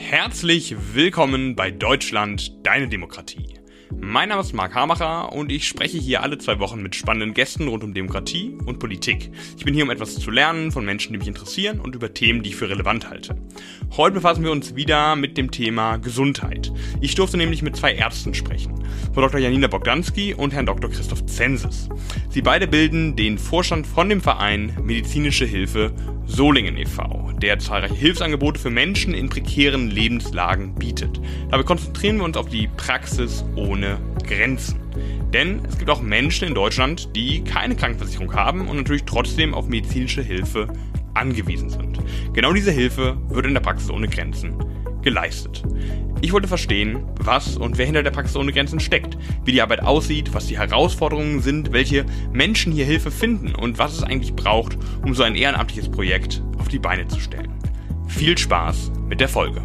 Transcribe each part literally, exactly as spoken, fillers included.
Herzlich willkommen bei Deutschland, deine Demokratie. Mein Name ist Marc Hamacher und ich spreche hier alle zwei Wochen mit spannenden Gästen rund um Demokratie und Politik. Ich bin hier, um etwas zu lernen von Menschen, die mich interessieren und über Themen, die ich für relevant halte. Heute befassen wir uns wieder mit dem Thema Gesundheit. Ich durfte nämlich mit zwei Ärzten sprechen, Frau Doktor Janina Bogdanski und Herrn Doktor Christoph Zenzis. Sie beide bilden den Vorstand von dem Verein Medizinische Hilfe Solingen e V, der zahlreiche Hilfsangebote für Menschen in prekären Lebenslagen bietet. Dabei konzentrieren wir uns auf die Praxis ohne Grenzen. Denn es gibt auch Menschen in Deutschland, die keine Krankenversicherung haben und natürlich trotzdem auf medizinische Hilfe angewiesen sind. Genau diese Hilfe wird in der Praxis ohne Grenzen geleistet. Ich wollte verstehen, was und wer hinter der Praxis ohne Grenzen steckt, wie die Arbeit aussieht, was die Herausforderungen sind, welche Menschen hier Hilfe finden und was es eigentlich braucht, um so ein ehrenamtliches Projekt auf die Beine zu stellen. Viel Spaß mit der Folge.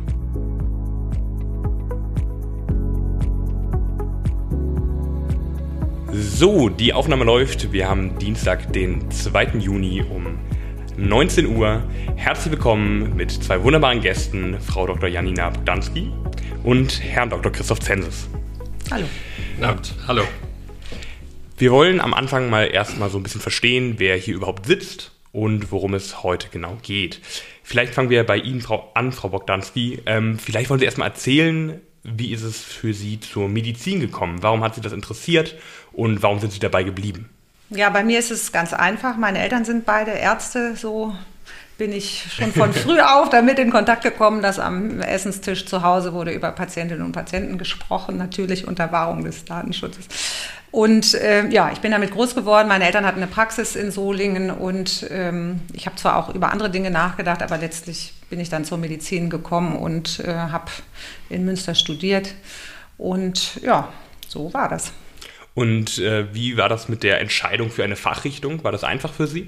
So, die Aufnahme läuft. Wir haben Dienstag, den zweiten Juni um neunzehn Uhr. Herzlich willkommen mit zwei wunderbaren Gästen, Frau Doktor Janina Bogdanski und Herrn Doktor Christoph Zenzis. Hallo. Guten Abend. Hallo. Wir wollen am Anfang mal erstmal so ein bisschen verstehen, wer hier überhaupt sitzt und worum es heute genau geht. Vielleicht fangen wir bei Ihnen Frau, an, Frau Bogdanski. Ähm, vielleicht wollen Sie erstmal erzählen, wie ist es für Sie zur Medizin gekommen? Warum hat Sie das interessiert und warum sind Sie dabei geblieben? Ja, bei mir ist es ganz einfach. Meine Eltern sind beide Ärzte, so bin ich schon von früh auf damit in Kontakt gekommen, dass am Essenstisch zu Hause wurde über Patientinnen und Patienten gesprochen, natürlich unter Wahrung des Datenschutzes. Und äh, ja, ich bin damit groß geworden. Meine Eltern hatten eine Praxis in Solingen und ähm, ich habe zwar auch über andere Dinge nachgedacht, aber letztlich bin ich dann zur Medizin gekommen und äh, habe in Münster studiert. Und ja, so war das. Und äh, wie war das mit der Entscheidung für eine Fachrichtung? War das einfach für Sie?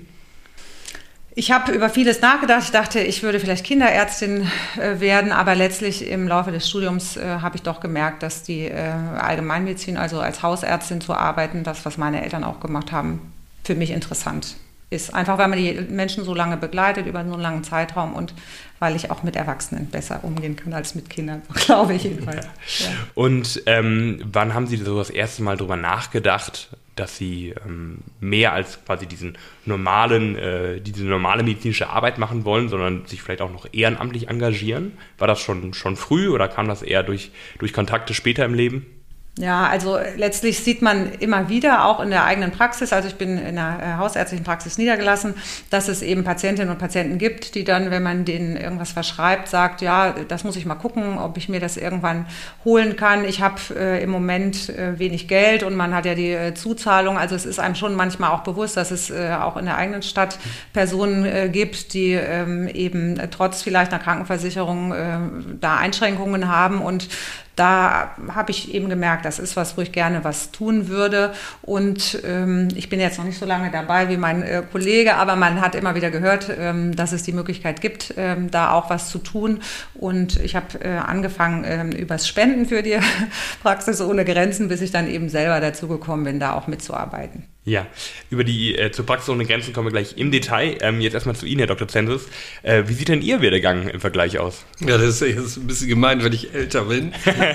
Ich habe über vieles nachgedacht. Ich dachte, ich würde vielleicht Kinderärztin äh, werden, aber letztlich im Laufe des Studiums äh, habe ich doch gemerkt, dass die äh, Allgemeinmedizin, also als Hausärztin zu arbeiten, das, was meine Eltern auch gemacht haben, für mich interessant ist. Einfach, weil man die Menschen so lange begleitet, über so einen langen Zeitraum und weil ich auch mit Erwachsenen besser umgehen kann als mit Kindern, glaube ich jedenfalls. Ja. Ja. Und ähm, wann haben Sie so das erste Mal darüber nachgedacht, dass Sie ähm, mehr als quasi diesen normalen, äh, diese normale medizinische Arbeit machen wollen, sondern sich vielleicht auch noch ehrenamtlich engagieren? War das schon, schon früh oder kam das eher durch, durch Kontakte später im Leben? Ja, also letztlich sieht man immer wieder, auch in der eigenen Praxis, also ich bin in der hausärztlichen Praxis niedergelassen, dass es eben Patientinnen und Patienten gibt, die dann, wenn man denen irgendwas verschreibt, sagt, ja, das muss ich mal gucken, ob ich mir das irgendwann holen kann. Ich habe äh, im Moment äh, wenig Geld und man hat ja die äh, Zuzahlung, also es ist einem schon manchmal auch bewusst, dass es äh, auch in der eigenen Stadt Personen äh, gibt, die ähm, eben äh, trotz vielleicht einer Krankenversicherung äh, da Einschränkungen haben und da habe ich eben gemerkt, das ist was, wo ich gerne was tun würde. Und ähm, ich bin jetzt noch nicht so lange dabei wie mein äh, Kollege, aber man hat immer wieder gehört, ähm, dass es die Möglichkeit gibt, ähm, da auch was zu tun. Und ich habe äh, angefangen ähm, übers Spenden für die Praxis ohne Grenzen, bis ich dann eben selber dazu gekommen bin, da auch mitzuarbeiten. Ja, über die äh, zur Praxis ohne Grenzen kommen wir gleich im Detail. Ähm, jetzt erstmal zu Ihnen, Herr Doktor Zenzis. Äh, wie sieht denn Ihr Werdegang im Vergleich aus? Ja, das ist jetzt ein bisschen gemein, wenn ich älter bin.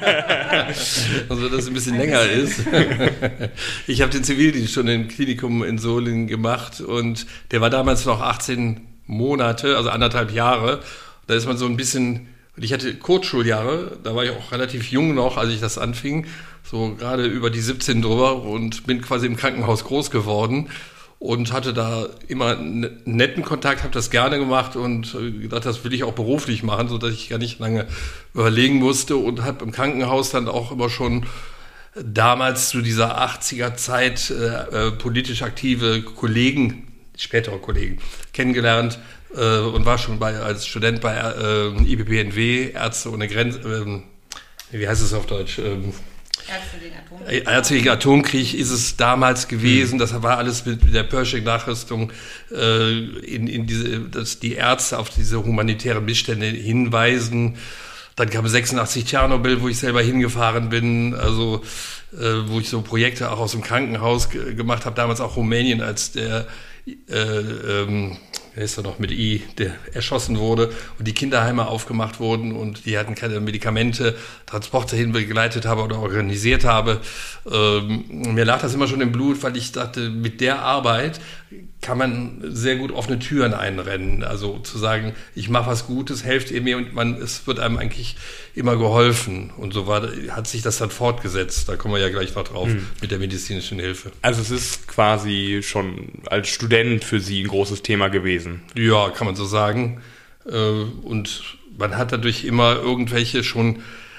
Also, dass es ein bisschen länger ist. Ich habe den Zivildienst schon im Klinikum in Solingen gemacht und der war damals noch achtzehn Monate, also anderthalb Jahre. Da ist man so ein bisschen, ich hatte Kurzschuljahre, da war ich auch relativ jung noch, als ich das anfing. So gerade über die siebzehn drüber und bin quasi im Krankenhaus groß geworden und hatte da immer einen netten Kontakt, habe das gerne gemacht und gedacht, das will ich auch beruflich machen, sodass ich gar nicht lange überlegen musste und habe im Krankenhaus dann auch immer schon damals zu dieser achtziger Zeit äh, politisch aktive Kollegen, spätere Kollegen, kennengelernt äh, und war schon bei, als Student bei äh, I B P N W, Ärzte ohne Grenzen, äh, wie heißt es auf Deutsch? Ähm, Ärzte gegen Atomkrieg. Ärzte gegen Atomkrieg ist es damals gewesen. Das war alles mit der Pershing-Nachrüstung, äh, in, in diese, dass die Ärzte auf diese humanitären Missstände hinweisen. Dann kam sechsundachtzig Tschernobyl, wo ich selber hingefahren bin, also äh, wo ich so Projekte auch aus dem Krankenhaus g- gemacht habe. Damals auch Rumänien als der äh, ähm, wer ist da noch mit I, der erschossen wurde und die Kinderheime aufgemacht wurden und die hatten keine Medikamente, Transporte hin begleitet habe oder organisiert habe. Ähm, mir lag das immer schon im Blut, weil ich dachte, mit der Arbeit kann man sehr gut offene Türen einrennen. Also zu sagen, ich mache was Gutes, helft ihr mir und man, es wird einem eigentlich immer geholfen. Und so war, hat sich das dann fortgesetzt. Da kommen wir ja gleich noch drauf hm. mit der medizinischen Hilfe. Also es ist quasi schon als Student für Sie ein großes Thema gewesen. Ja, kann man so sagen. Und man hat dadurch immer irgendwelche schon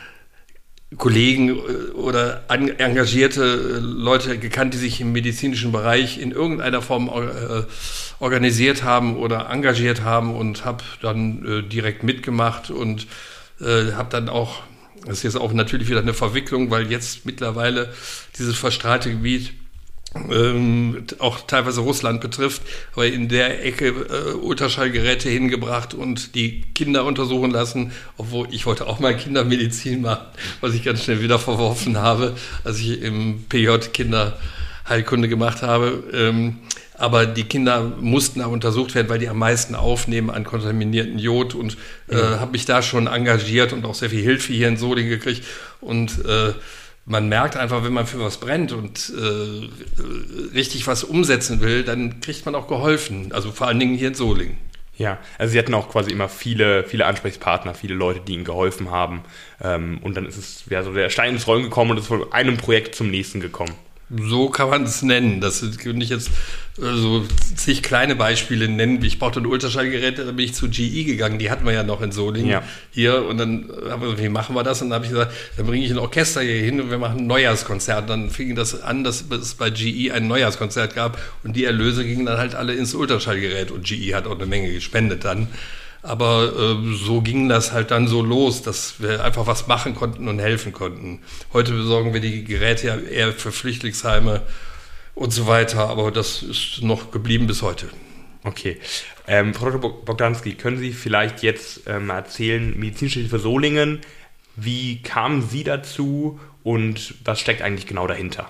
Kollegen oder engagierte Leute gekannt, die sich im medizinischen Bereich in irgendeiner Form organisiert haben oder engagiert haben und habe dann direkt mitgemacht und habe dann auch, das ist jetzt auch natürlich wieder eine Verwicklung, weil jetzt mittlerweile dieses verstrahlte Gebiet Ähm, auch teilweise Russland betrifft, aber in der Ecke äh, Ultraschallgeräte hingebracht und die Kinder untersuchen lassen, obwohl ich wollte auch mal Kindermedizin machen, was ich ganz schnell wieder verworfen habe, als ich im P J Kinderheilkunde gemacht habe. Ähm, aber die Kinder mussten auch untersucht werden, weil die am meisten aufnehmen an kontaminierten Jod und äh, ja. habe mich da schon engagiert und auch sehr viel Hilfe hier in Solingen gekriegt und äh, man merkt einfach, wenn man für was brennt und äh, richtig was umsetzen will, dann kriegt man auch geholfen. Also vor allen Dingen hier in Solingen. Ja, also Sie hatten auch quasi immer viele, viele Ansprechpartner, viele Leute, die Ihnen geholfen haben. Ähm, und dann ist es ja so der Stein ins Rollen gekommen und ist von einem Projekt zum nächsten gekommen. So kann man es nennen. Das kann ich jetzt äh, so zig kleine Beispiele nennen. Ich brauchte ein Ultraschallgerät, da bin ich zu G E gegangen. Die hatten wir ja noch in Solingen ja. hier. Und dann haben wir gesagt, wie machen wir das? Und dann habe ich gesagt, dann bringe ich ein Orchester hier hin und wir machen ein Neujahrskonzert. Dann fing das an, dass es bei G E ein Neujahrskonzert gab. Und die Erlöse gingen dann halt alle ins Ultraschallgerät. Und G E hat auch eine Menge gespendet dann. Aber äh, so ging das halt dann so los, dass wir einfach was machen konnten und helfen konnten. Heute besorgen wir die Geräte ja eher für Flüchtlingsheime und so weiter, aber das ist noch geblieben bis heute. Okay. Ähm, Frau Doktor Bogdanski, können Sie vielleicht jetzt ähm, erzählen, Medizinische Hilfe Solingen, wie kamen Sie dazu und was steckt eigentlich genau dahinter?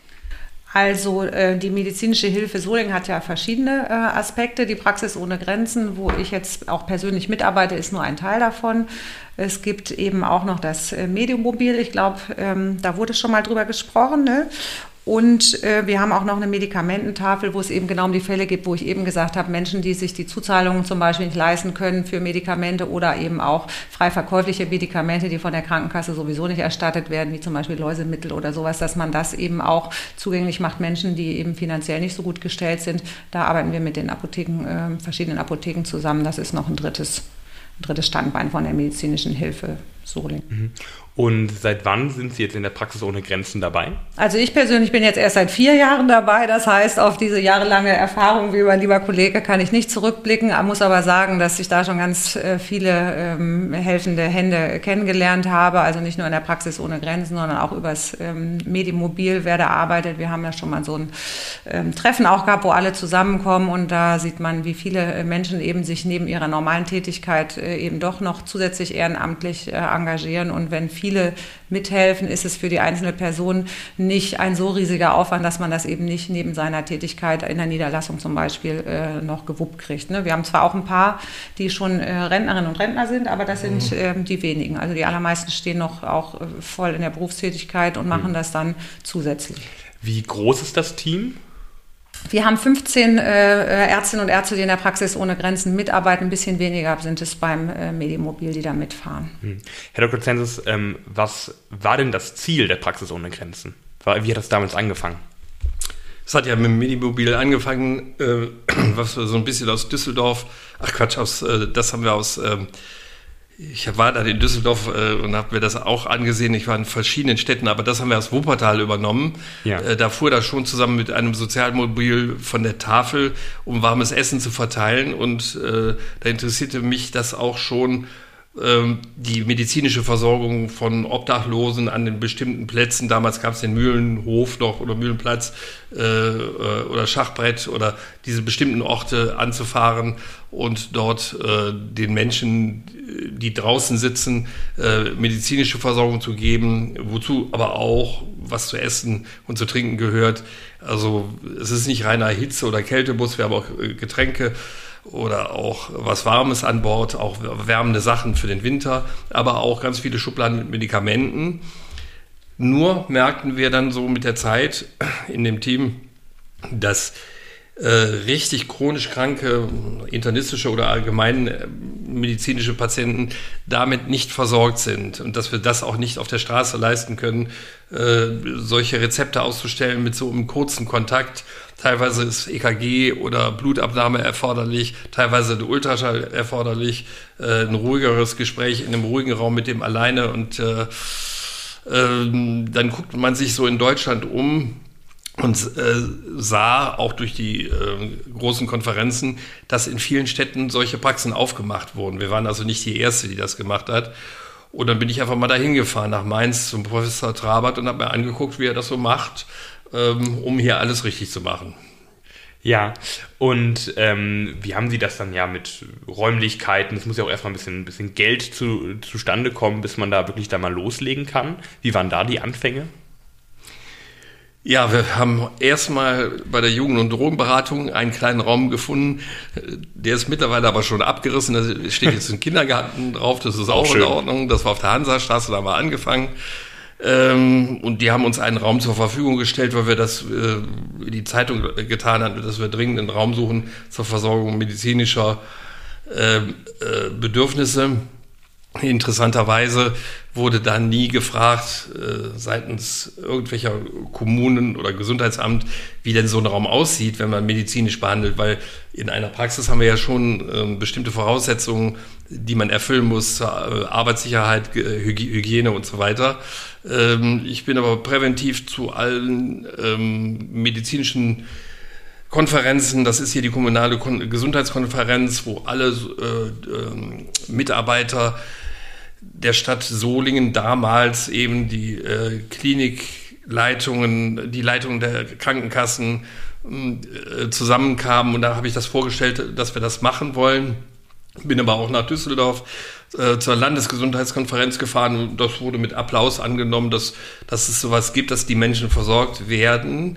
Also äh, die medizinische Hilfe Solingen hat ja verschiedene äh, Aspekte. Die Praxis ohne Grenzen, wo ich jetzt auch persönlich mitarbeite, ist nur ein Teil davon. Es gibt eben auch noch das äh, Medimobil. Ich glaube, ähm, da wurde schon mal drüber gesprochen, ne? Und äh, wir haben auch noch eine Medikamententafel, wo es eben genau um die Fälle geht, wo ich eben gesagt habe, Menschen, die sich die Zuzahlungen zum Beispiel nicht leisten können für Medikamente oder eben auch frei verkäufliche Medikamente, die von der Krankenkasse sowieso nicht erstattet werden, wie zum Beispiel Läusemittel oder sowas, dass man das eben auch zugänglich macht, Menschen, die eben finanziell nicht so gut gestellt sind. Da arbeiten wir mit den Apotheken, äh, verschiedenen Apotheken zusammen. Das ist noch ein drittes, ein drittes Standbein von der medizinischen Hilfe Solingen. Und seit wann sind Sie jetzt in der Praxis ohne Grenzen dabei? Also ich persönlich bin jetzt erst seit vier Jahren dabei. Das heißt, auf diese jahrelange Erfahrung, wie mein lieber Kollege, kann ich nicht zurückblicken. Ich muss aber sagen, dass ich da schon ganz viele ähm, helfende Hände kennengelernt habe. Also nicht nur in der Praxis ohne Grenzen, sondern auch übers ähm, Medimobil, wer da arbeitet. Wir haben ja schon mal so ein ähm, Treffen auch gehabt, wo alle zusammenkommen. Und da sieht man, wie viele Menschen eben sich neben ihrer normalen Tätigkeit äh, eben doch noch zusätzlich ehrenamtlich äh, engagieren. Und wenn viele mithelfen, ist es für die einzelne Person nicht ein so riesiger Aufwand, dass man das eben nicht neben seiner Tätigkeit in der Niederlassung zum Beispiel äh, noch gewuppt kriegt. Ne? Wir haben zwar auch ein paar, die schon äh, Rentnerinnen und Rentner sind, aber das sind äh, die wenigen. Also die allermeisten stehen noch auch äh, voll in der Berufstätigkeit und machen mhm. das dann zusätzlich. Wie groß ist das Team? Wir haben fünfzehn äh, Ärztinnen und Ärzte, die in der Praxis ohne Grenzen mitarbeiten. Ein bisschen weniger sind es beim äh, Medimobil, die da mitfahren. Hm. Herr Doktor Zensis, ähm, was war denn das Ziel der Praxis ohne Grenzen? Wie hat das damals angefangen? Es hat ja mit dem Medimobil angefangen, äh, was wir so ein bisschen aus Düsseldorf, ach Quatsch, aus, äh, das haben wir aus... Äh, Ich war dann in Düsseldorf äh, und habe mir das auch angesehen. Ich war in verschiedenen Städten, aber das haben wir aus Wuppertal übernommen. Ja. Äh, da fuhr das schon zusammen mit einem Sozialmobil von der Tafel, um warmes Essen zu verteilen. Und äh, da interessierte mich das auch schon, äh, die medizinische Versorgung von Obdachlosen an den bestimmten Plätzen. Damals gab es den Mühlenhof noch oder Mühlenplatz äh, oder Schachbrett oder diese bestimmten Orte anzufahren und dort äh, den Menschen, die draußen sitzen, äh, medizinische Versorgung zu geben, wozu aber auch was zu essen und zu trinken gehört. Also es ist nicht reiner Hitze- oder Kältebus, wir haben auch äh, Getränke oder auch was Warmes an Bord, auch wärmende Sachen für den Winter, aber auch ganz viele Schubladen mit Medikamenten. Nur merkten wir dann so mit der Zeit in dem Team, dass äh, richtig chronisch kranke, internistische oder allgemein äh, medizinische Patienten damit nicht versorgt sind und dass wir das auch nicht auf der Straße leisten können, äh, solche Rezepte auszustellen mit so einem kurzen Kontakt. Teilweise ist E K G oder Blutabnahme erforderlich, teilweise ein Ultraschall erforderlich, äh, ein ruhigeres Gespräch in einem ruhigen Raum mit dem alleine und äh, äh, dann guckt man sich so in Deutschland um und äh, sah auch durch die äh, großen Konferenzen, dass in vielen Städten solche Praxen aufgemacht wurden. Wir waren also nicht die Erste, die das gemacht hat. Und dann bin ich einfach mal dahin gefahren nach Mainz zum Professor Trabert und habe mir angeguckt, wie er das so macht, ähm, um hier alles richtig zu machen. Ja, und ähm, wie haben Sie das dann ja mit Räumlichkeiten? Es muss ja auch erstmal ein bisschen, ein bisschen Geld zu, zustande kommen, bis man da wirklich da mal loslegen kann. Wie waren da die Anfänge? Ja, wir haben erstmal bei der Jugend- und Drogenberatung einen kleinen Raum gefunden. Der ist mittlerweile aber schon abgerissen. Da steht jetzt ein Kindergarten drauf. Das ist auch, auch in Ordnung. Das war auf der Hansastraße, da haben wir angefangen. Und die haben uns einen Raum zur Verfügung gestellt, weil wir das in die Zeitung getan hatten, dass wir dringend einen Raum suchen zur Versorgung medizinischer Bedürfnisse. Interessanterweise wurde da nie gefragt äh, seitens irgendwelcher Kommunen oder Gesundheitsamt, wie denn so ein Raum aussieht, wenn man medizinisch behandelt, weil in einer Praxis haben wir ja schon äh, bestimmte Voraussetzungen, die man erfüllen muss, äh, Arbeitssicherheit, Hygiene und so weiter. Ähm, ich bin aber präventiv zu allen ähm, medizinischen Konferenzen, das ist hier die kommunale Kon- Gesundheitskonferenz, wo alle äh, äh, Mitarbeiter der Stadt Solingen damals eben die äh, Klinikleitungen, die Leitungen der Krankenkassen äh, zusammenkamen und da habe ich das vorgestellt, dass wir das machen wollen. Bin aber auch nach Düsseldorf äh, zur Landesgesundheitskonferenz gefahren und das wurde mit Applaus angenommen, dass, dass es sowas gibt, dass die Menschen versorgt werden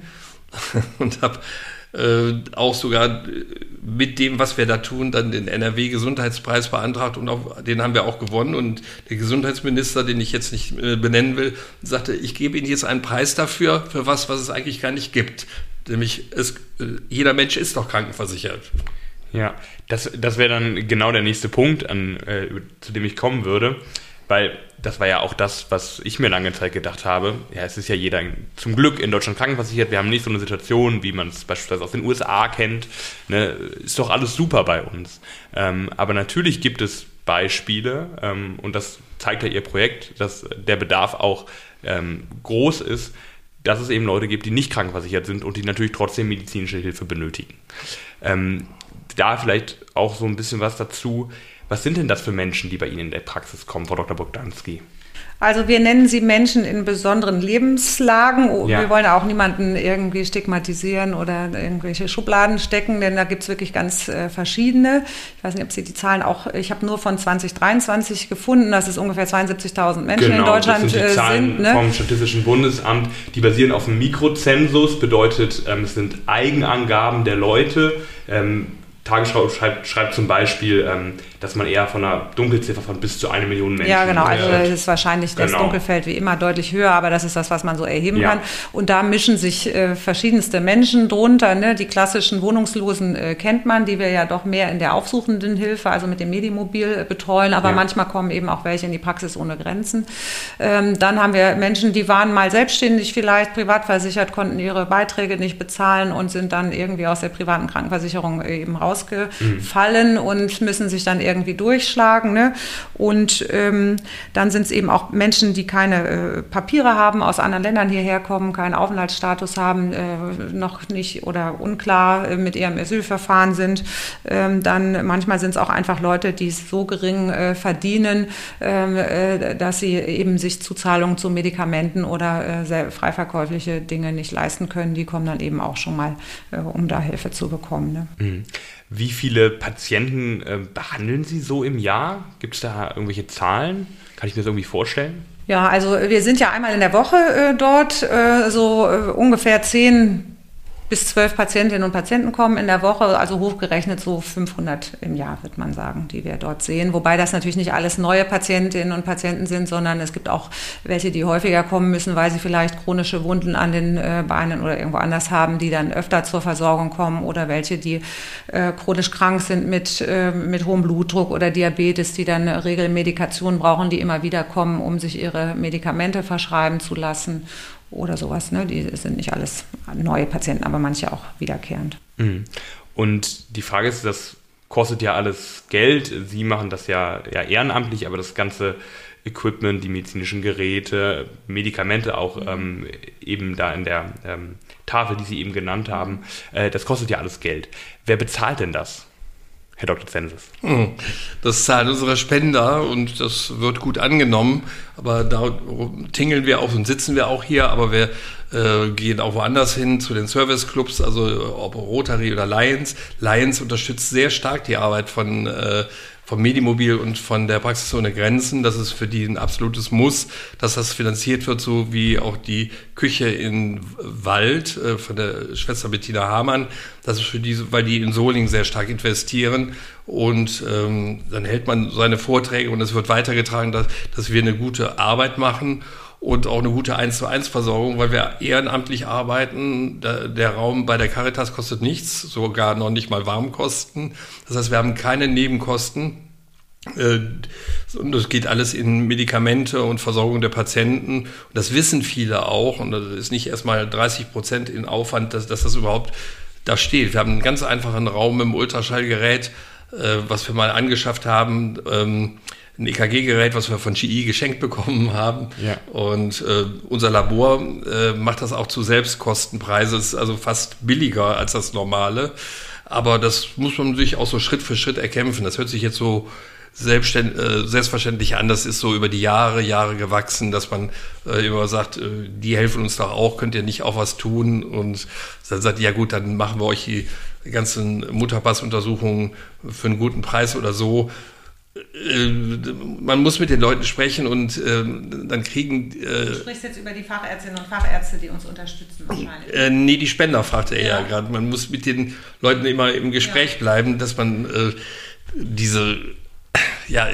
und habe Äh, auch sogar mit dem, was wir da tun, dann den N R W-Gesundheitspreis beantragt und auch, den haben wir auch gewonnen. Und der Gesundheitsminister, den ich jetzt nicht äh, benennen will, sagte, ich gebe Ihnen jetzt einen Preis dafür, für was, was es eigentlich gar nicht gibt. Nämlich, es, äh, jeder Mensch ist doch krankenversichert. Ja, das, das wäre dann genau der nächste Punkt, an, äh, zu dem ich kommen würde. Weil das war ja auch das, was ich mir lange Zeit gedacht habe. Ja, es ist ja jeder zum Glück in Deutschland krankenversichert. Wir haben nicht so eine Situation, wie man es beispielsweise aus den U S A kennt. Ne? Ist doch alles super bei uns. Ähm, aber natürlich gibt es Beispiele, ähm, und das zeigt ja Ihr Projekt, dass der Bedarf auch ähm, groß ist, dass es eben Leute gibt, die nicht krankenversichert sind und die natürlich trotzdem medizinische Hilfe benötigen. Ähm, da vielleicht auch so ein bisschen was dazu. Was sind denn das für Menschen, die bei Ihnen in der Praxis kommen, Frau Doktor Bogdanski? Also wir nennen sie Menschen in besonderen Lebenslagen. Ja. Wir wollen auch niemanden irgendwie stigmatisieren oder in irgendwelche Schubladen stecken, denn da gibt es wirklich ganz äh, verschiedene. Ich weiß nicht, ob Sie die Zahlen auch, ich habe nur von zwanzig dreiundzwanzig gefunden, dass es ungefähr zweiundsiebzigtausend Menschen genau, in Deutschland sind. Das sind die Zahlen sind, ne? vom Statistischen Bundesamt, die basieren auf einem Mikrozensus, bedeutet, ähm, es sind Eigenangaben der Leute. Ähm, Tagesschau schreibt, schreibt zum Beispiel, ähm, dass man eher von einer Dunkelziffer von bis zu eine Million Menschen... Ja, genau. Also das ist wahrscheinlich das genau. Dunkelfeld wie immer deutlich höher, aber das ist das, was man so erheben ja. kann. Und da mischen sich äh, verschiedenste Menschen drunter. Ne? Die klassischen Wohnungslosen äh, kennt man, die wir ja doch mehr in der aufsuchenden Hilfe, also mit dem Medimobil äh, betreuen. Aber ja. manchmal kommen eben auch welche in die Praxis ohne Grenzen. Ähm, dann haben wir Menschen, die waren mal selbstständig vielleicht, privat versichert, konnten ihre Beiträge nicht bezahlen und sind dann irgendwie aus der privaten Krankenversicherung äh, eben rausgefallen mhm. und müssen sich dann irgendwie durchschlagen. Ne? Und ähm, dann sind es eben auch Menschen, die keine äh, Papiere haben, aus anderen Ländern hierher kommen, keinen Aufenthaltsstatus haben, äh, noch nicht oder unklar äh, mit ihrem Asylverfahren sind. Ähm, dann manchmal sind es auch einfach Leute, die so gering äh, verdienen, äh, dass sie eben sich Zuzahlungen zu Medikamenten oder äh, sehr freiverkäufliche Dinge nicht leisten können. Die kommen dann eben auch schon mal, äh, um da Hilfe zu bekommen. Ne? Mhm. Wie viele Patienten äh, behandeln Sie so im Jahr? Gibt es da irgendwelche Zahlen? Kann ich mir das irgendwie vorstellen? Ja, also wir sind ja einmal in der Woche äh, dort, äh, so äh, ungefähr zehn bis zwölf Patientinnen und Patienten kommen in der Woche, also hochgerechnet so fünfhundert im Jahr, wird man sagen, die wir dort sehen. Wobei das natürlich nicht alles neue Patientinnen und Patienten sind, sondern es gibt auch welche, die häufiger kommen müssen, weil sie vielleicht chronische Wunden an den äh, Beinen oder irgendwo anders haben, die dann öfter zur Versorgung kommen, oder welche, die äh, chronisch krank sind mit, äh, mit hohem Blutdruck oder Diabetes, die dann eine Regelmedikation brauchen, die immer wieder kommen, um sich ihre Medikamente verschreiben zu lassen. Oder sowas, ne? Die sind nicht alles neue Patienten, aber manche auch wiederkehrend. Und die Frage ist, das kostet ja alles Geld. Sie machen das ja, ja ehrenamtlich, aber das ganze Equipment, die medizinischen Geräte, Medikamente auch mhm. ähm, eben da in der ähm, Tafel, die Sie eben genannt haben, äh, das kostet ja alles Geld. Wer bezahlt denn das? Herr Doktor Zensis. Das zahlen unsere Spender und das wird gut angenommen, aber da tingeln wir auch und sitzen wir auch hier, aber wir äh, gehen auch woanders hin zu den Serviceclubs, also ob Rotary oder Lions. Lions unterstützt sehr stark die Arbeit von äh, vom Medimobil und von der Praxis ohne Grenzen. Das ist für die ein absolutes Muss, dass das finanziert wird, so wie auch die Küche in Wald äh, von der Schwester Bettina Hamann. Das ist für die, weil die in Solingen sehr stark investieren. Und ähm, dann hält man seine Vorträge und es wird weitergetragen, dass, dass wir eine gute Arbeit machen. Und auch eine gute eins zu eins Versorgung, weil wir ehrenamtlich arbeiten. Der, der Raum bei der Caritas kostet nichts, sogar noch nicht mal Warmkosten. Das heißt, wir haben keine Nebenkosten. Und das geht alles in Medikamente und Versorgung der Patienten. Und das wissen viele auch. Und das ist nicht erstmal dreißig Prozent in Aufwand, dass, dass das überhaupt da steht. Wir haben einen ganz einfachen Raum mit dem Ultraschallgerät, was wir mal angeschafft haben. Ein E K G-Gerät, was wir von G E geschenkt bekommen haben. Ja. Und äh, unser Labor äh, macht das auch zu Selbstkostenpreise, ist also fast billiger als das normale. Aber das muss man sich auch so Schritt für Schritt erkämpfen. Das hört sich jetzt so selbstständ- äh, selbstverständlich an. Das ist so über die Jahre, Jahre gewachsen, dass man äh, immer sagt, äh, die helfen uns doch auch, könnt ihr nicht auch was tun? Und dann sagt, ja gut, dann machen wir euch die ganzen Mutterpassuntersuchungen für einen guten Preis oder so. Man muss mit den Leuten sprechen und äh, dann kriegen... Äh, du sprichst jetzt über die Fachärztinnen und Fachärzte, die uns unterstützen wahrscheinlich. Äh, nee, die Spender, fragte er ja, ja gerade. Man muss mit den Leuten immer im Gespräch ja. bleiben, dass man äh, diese... ja,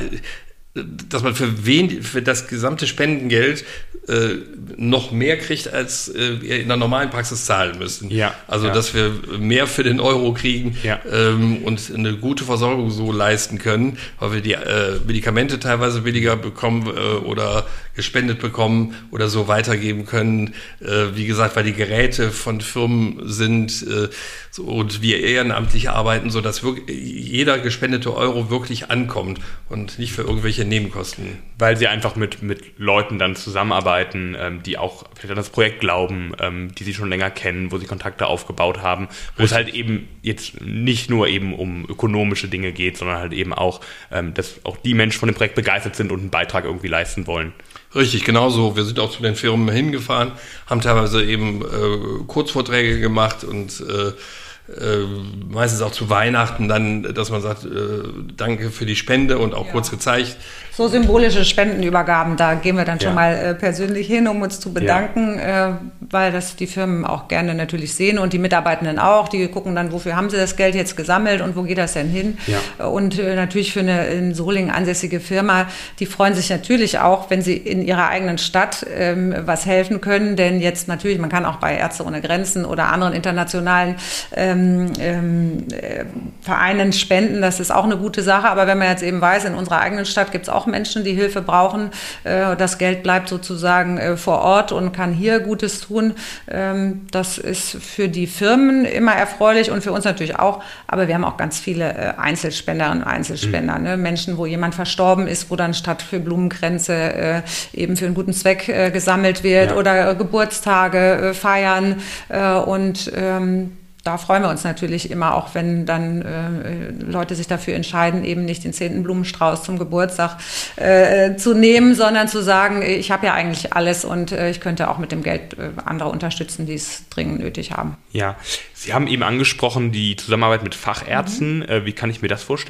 dass man für wen für das gesamte Spendengeld äh, noch mehr kriegt, als äh, wir in der normalen Praxis zahlen müssen. Ja, also ja. dass wir mehr für den Euro kriegen ja. ähm, und eine gute Versorgung so leisten können, weil wir die äh, Medikamente teilweise billiger bekommen äh, oder gespendet bekommen oder so weitergeben können. Äh, wie gesagt, weil die Geräte von Firmen sind äh, so, und wir ehrenamtlich arbeiten, so dass wirklich jeder gespendete Euro wirklich ankommt und nicht für irgendwelche Nebenkosten. Weil sie einfach mit, mit Leuten dann zusammenarbeiten, ähm, die auch vielleicht an das Projekt glauben, ähm, die sie schon länger kennen, wo sie Kontakte aufgebaut haben, wo Richtig. Es halt eben jetzt nicht nur eben um ökonomische Dinge geht, sondern halt eben auch, ähm, dass auch die Menschen von dem Projekt begeistert sind und einen Beitrag irgendwie leisten wollen. Richtig, genau so. Wir sind auch zu den Firmen hingefahren, haben teilweise eben äh, Kurzvorträge gemacht und äh, Äh, meistens auch zu Weihnachten dann, dass man sagt, äh, danke für die Spende und auch ja. kurz gezeigt. So symbolische Spendenübergaben, da gehen wir dann ja. schon mal äh, persönlich hin, um uns zu bedanken, ja. äh, weil das die Firmen auch gerne natürlich sehen und die Mitarbeitenden auch, die gucken dann, wofür haben sie das Geld jetzt gesammelt und wo geht das denn hin? Ja. Und äh, natürlich für eine in Solingen ansässige Firma, die freuen sich natürlich auch, wenn sie in ihrer eigenen Stadt ähm, was helfen können, denn jetzt natürlich, man kann auch bei Ärzte ohne Grenzen oder anderen internationalen ähm, Ähm, äh, Vereinen spenden, das ist auch eine gute Sache, aber wenn man jetzt eben weiß, in unserer eigenen Stadt gibt es auch Menschen, die Hilfe brauchen, äh, das Geld bleibt sozusagen äh, vor Ort und kann hier Gutes tun, ähm, das ist für die Firmen immer erfreulich und für uns natürlich auch, aber wir haben auch ganz viele äh, Einzelspenderinnen und Einzelspender, mhm. ne? Menschen, wo jemand verstorben ist, wo dann statt für Blumenkränze äh, eben für einen guten Zweck äh, gesammelt wird ja. oder äh, Geburtstage äh, feiern äh, und ähm, da freuen wir uns natürlich immer, auch wenn dann äh, Leute sich dafür entscheiden, eben nicht den zehnten Blumenstrauß zum Geburtstag äh, zu nehmen, sondern zu sagen, ich habe ja eigentlich alles und äh, ich könnte auch mit dem Geld äh, andere unterstützen, die es dringend nötig haben. Ja, Sie haben eben angesprochen, die Zusammenarbeit mit Fachärzten. Mhm. Äh, wie kann ich mir das vorstellen?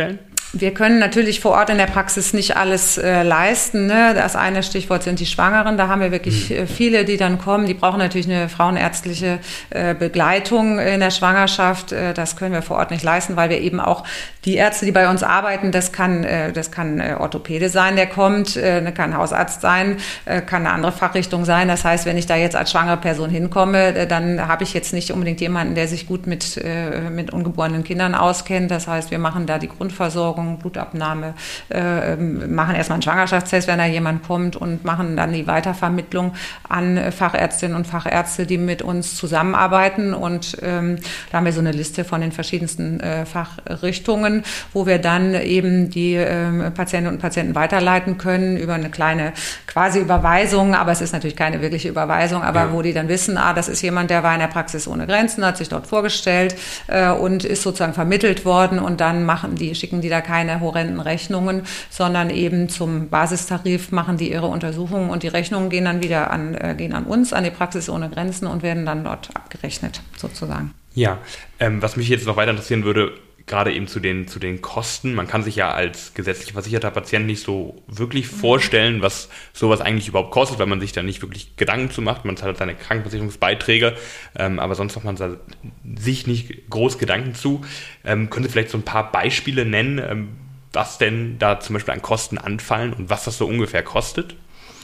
Wir können natürlich vor Ort in der Praxis nicht alles äh, leisten. Ne? Das eine Stichwort sind die Schwangeren. Da haben wir wirklich äh, viele, die dann kommen. Die brauchen natürlich eine frauenärztliche äh, Begleitung in der Schwangerschaft. Äh, das können wir vor Ort nicht leisten, weil wir eben auch die Ärzte, die bei uns arbeiten, das kann, äh, das kann äh, Orthopäde sein, der kommt, äh, kann Hausarzt sein, äh, kann eine andere Fachrichtung sein. Das heißt, wenn ich da jetzt als schwangere Person hinkomme, äh, dann habe ich jetzt nicht unbedingt jemanden, der sich gut mit, äh, mit ungeborenen Kindern auskennt. Das heißt, wir machen da die Grundversorgung, Blutabnahme, äh, machen erstmal einen Schwangerschaftstest, wenn da jemand kommt, und machen dann die Weitervermittlung an Fachärztinnen und Fachärzte, die mit uns zusammenarbeiten. Und ähm, da haben wir so eine Liste von den verschiedensten äh, Fachrichtungen, wo wir dann eben die äh, Patientinnen und Patienten weiterleiten können über eine kleine quasi Überweisung, aber es ist natürlich keine wirkliche Überweisung, aber ja. wo die dann wissen, ah, das ist jemand, der war in der Praxis ohne Grenzen, hat sich dort vorgestellt äh, und ist sozusagen vermittelt worden, und dann machen die, schicken die da keine horrenden Rechnungen, sondern eben zum Basistarif machen die ihre Untersuchungen, und die Rechnungen gehen dann wieder an, äh, gehen an uns, an die Praxis ohne Grenzen, und werden dann dort abgerechnet, sozusagen. Ja, ähm, was mich jetzt noch weiter interessieren würde, gerade eben zu den, zu den Kosten. Man kann sich ja als gesetzlich versicherter Patient nicht so wirklich vorstellen, was sowas eigentlich überhaupt kostet, weil man sich da nicht wirklich Gedanken zu macht. Man zahlt seine Krankenversicherungsbeiträge, ähm, aber sonst macht man da sich nicht groß Gedanken zu. Ähm, können Sie vielleicht so ein paar Beispiele nennen, ähm, was denn da zum Beispiel an Kosten anfallen und was das so ungefähr kostet?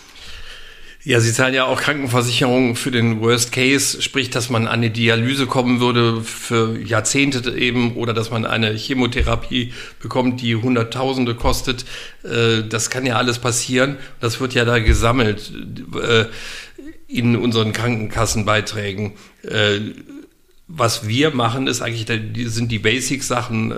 Ja, Sie zahlen ja auch Krankenversicherung für den Worst Case, sprich, dass man an eine Dialyse kommen würde für Jahrzehnte eben, oder dass man eine Chemotherapie bekommt, die Hunderttausende kostet. Das kann ja alles passieren. Das wird ja da gesammelt in unseren Krankenkassenbeiträgen. Was wir machen, ist eigentlich, sind die Basic-Sachen,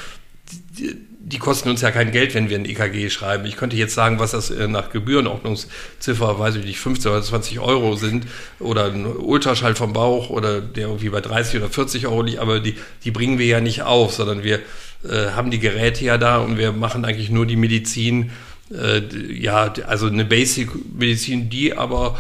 die kosten uns ja kein Geld, wenn wir ein E K G schreiben. Ich könnte jetzt sagen, was das nach Gebührenordnungsziffer, weiß ich nicht, fünfzehn oder zwanzig Euro sind, oder ein Ultraschall vom Bauch, oder der irgendwie bei dreißig oder vierzig Euro liegt, aber die, die bringen wir ja nicht auf, sondern wir äh, haben die Geräte ja da, und wir machen eigentlich nur die Medizin, äh, ja, also eine Basic-Medizin, die aber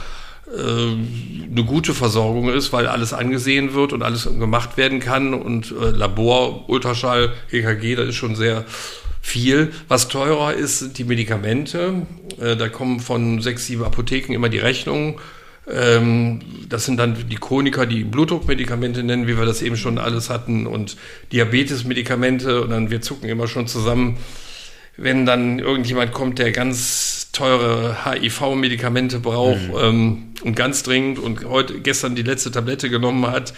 eine gute Versorgung ist, weil alles angesehen wird und alles gemacht werden kann, und äh, Labor, Ultraschall, E K G, das ist schon sehr viel. Was teurer ist, sind die Medikamente. Äh, da kommen von sechs, sieben Apotheken immer die Rechnungen. Ähm, das sind dann die Chroniker, die Blutdruckmedikamente nennen, wie wir das eben schon alles hatten, und Diabetesmedikamente, und dann wir zucken immer schon zusammen, wenn dann irgendjemand kommt, der ganz teure H I V-Medikamente braucht, mhm. ähm, und ganz dringend und heute gestern die letzte Tablette genommen hat.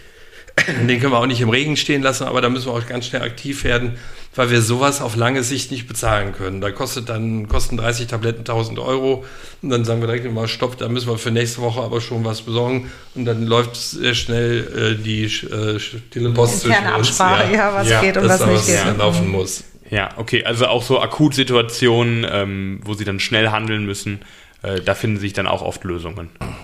Den können wir auch nicht im Regen stehen lassen, aber da müssen wir auch ganz schnell aktiv werden, weil wir sowas auf lange Sicht nicht bezahlen können. Da kostet dann, kosten dreißig Tabletten tausend Euro, und dann sagen wir direkt immer, stopp, da müssen wir für nächste Woche aber schon was besorgen, und dann läuft sehr schnell äh, die äh, stille Post zwischen uns. Absprache, ja, ja, was ja, geht und was nicht geht. Ja, laufen muss. Ja, okay, also auch so Akutsituationen, ähm, wo Sie dann schnell handeln müssen, äh, da finden sich dann auch oft Lösungen.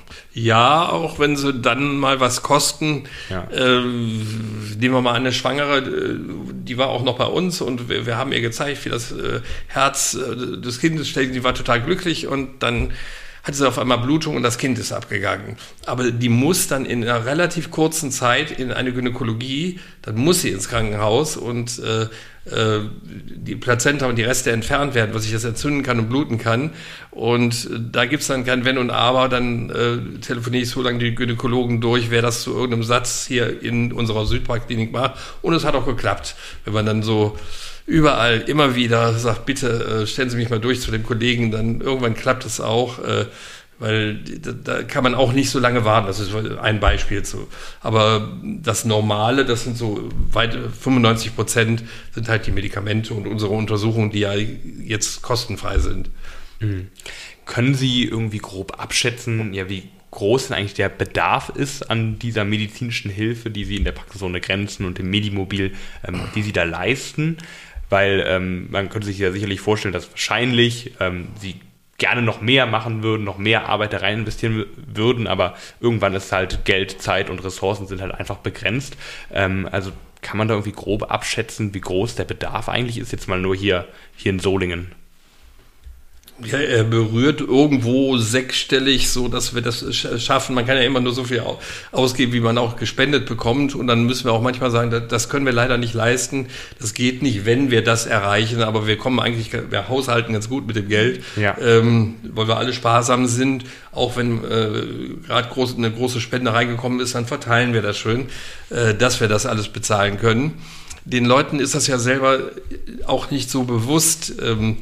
Ja, auch wenn sie dann mal was kosten. Ja. Äh, nehmen wir mal eine Schwangere, die war auch noch bei uns, und wir, wir haben ihr gezeigt, wie das äh, Herz äh, des Kindes schlägt. Die war total glücklich, und dann hatte sie auf einmal Blutung und das Kind ist abgegangen. Aber die muss dann in einer relativ kurzen Zeit in eine Gynäkologie, dann muss sie ins Krankenhaus, und äh, äh, die Plazenta und die Reste entfernt werden, was sich das entzünden kann und bluten kann. Und äh, da gibt's dann kein Wenn und Aber, dann äh, telefoniere ich so lange die Gynäkologen durch, wer das zu irgendeinem Satz hier in unserer Südparkklinik macht. Und es hat auch geklappt, wenn man dann so überall immer wieder sagt, bitte äh, stellen Sie mich mal durch zu dem Kollegen, dann irgendwann klappt es auch, äh, weil da, da kann man auch nicht so lange warten. Das ist ein Beispiel zu. Aber das Normale, das sind so weit fünfundneunzig Prozent sind halt die Medikamente und unsere Untersuchungen, die ja jetzt kostenfrei sind. Mhm. Können Sie irgendwie grob abschätzen, ja, wie groß denn eigentlich der Bedarf ist an dieser medizinischen Hilfe, die Sie in der Praxis ohne Grenzen und im Medimobil, ähm, die Sie da leisten? Weil ähm, man könnte sich ja sicherlich vorstellen, dass wahrscheinlich ähm, Sie gerne noch mehr machen würden, noch mehr Arbeit da rein investieren würden, aber irgendwann ist halt Geld, Zeit und Ressourcen sind halt einfach begrenzt. Ähm, also kann man da irgendwie grob abschätzen, wie groß der Bedarf eigentlich ist, jetzt mal nur hier, hier in Solingen? Ja, er berührt irgendwo sechsstellig, so dass wir das schaffen. Man kann ja immer nur so viel ausgeben, wie man auch gespendet bekommt. Und dann müssen wir auch manchmal sagen, das können wir leider nicht leisten. Das geht nicht, wenn wir das erreichen. Aber wir kommen eigentlich, wir haushalten ganz gut mit dem Geld, ja. ähm, weil wir alle sparsam sind. Auch wenn äh, gerade groß, eine große Spende reingekommen ist, dann verteilen wir das schön, äh, dass wir das alles bezahlen können. Den Leuten ist das ja selber auch nicht so bewusst. Ähm,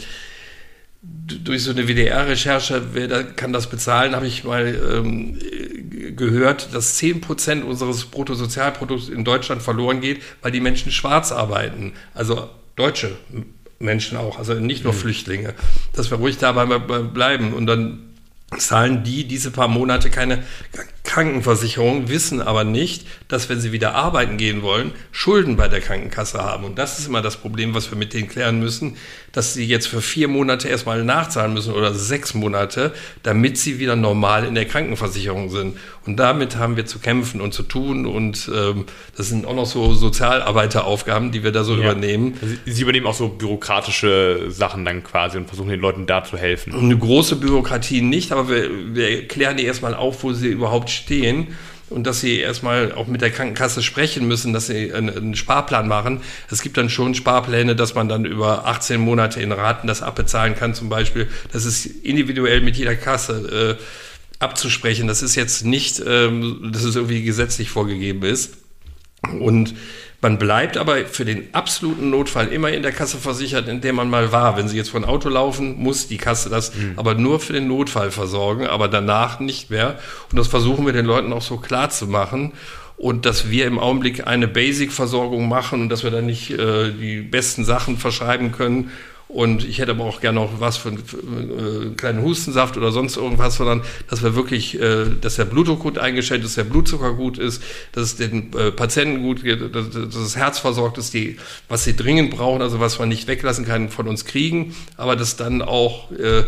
Durch so eine W D R-Recherche, wer da kann das bezahlen, habe ich mal ähm, gehört, dass zehn Prozent unseres Bruttosozialprodukts in Deutschland verloren geht, weil die Menschen schwarz arbeiten. Also deutsche Menschen auch, also nicht nur mhm. Flüchtlinge. Dass wir ruhig dabei bleiben. Und dann zahlen die diese paar Monate keine Krankenversicherung, wissen aber nicht, dass wenn sie wieder arbeiten gehen wollen, Schulden bei der Krankenkasse haben. Und das ist immer das Problem, was wir mit denen klären müssen, dass sie jetzt für vier Monate erstmal nachzahlen müssen oder sechs Monate, damit sie wieder normal in der Krankenversicherung sind. Und damit haben wir zu kämpfen und zu tun. Und ähm, das sind auch noch so Sozialarbeiteraufgaben, die wir da so ja. übernehmen. Sie, sie übernehmen auch so bürokratische Sachen dann quasi und versuchen den Leuten da zu helfen. Eine große Bürokratie nicht, aber wir, wir klären die erstmal auf, wo sie überhaupt stehen und dass sie erstmal auch mit der Krankenkasse sprechen müssen, dass sie einen, einen Sparplan machen. Es gibt dann schon Sparpläne, dass man dann über achtzehn Monate in Raten das abbezahlen kann zum Beispiel. Das ist individuell mit jeder Kasse äh, abzusprechen. Das ist jetzt nicht, ähm, dass es irgendwie gesetzlich vorgegeben ist. Und man bleibt aber für den absoluten Notfall immer in der Kasse versichert, in der man mal war. Wenn Sie jetzt von Auto laufen, muss die Kasse das mhm. aber nur für den Notfall versorgen, aber danach nicht mehr. Und das versuchen wir den Leuten auch so klar zu machen. Und dass wir im Augenblick eine Basic-Versorgung machen und dass wir dann nicht äh, die besten Sachen verschreiben können. Und ich hätte aber auch gerne noch was für einen, für einen kleinen Hustensaft oder sonst irgendwas, sondern dass wir wirklich, äh, dass der Blutdruck gut eingestellt ist, der Blutzucker gut ist, dass es den äh, Patienten gut geht, dass, dass das Herz versorgt ist, die, was sie dringend brauchen, also was man nicht weglassen kann, von uns kriegen, aber dass dann auch äh,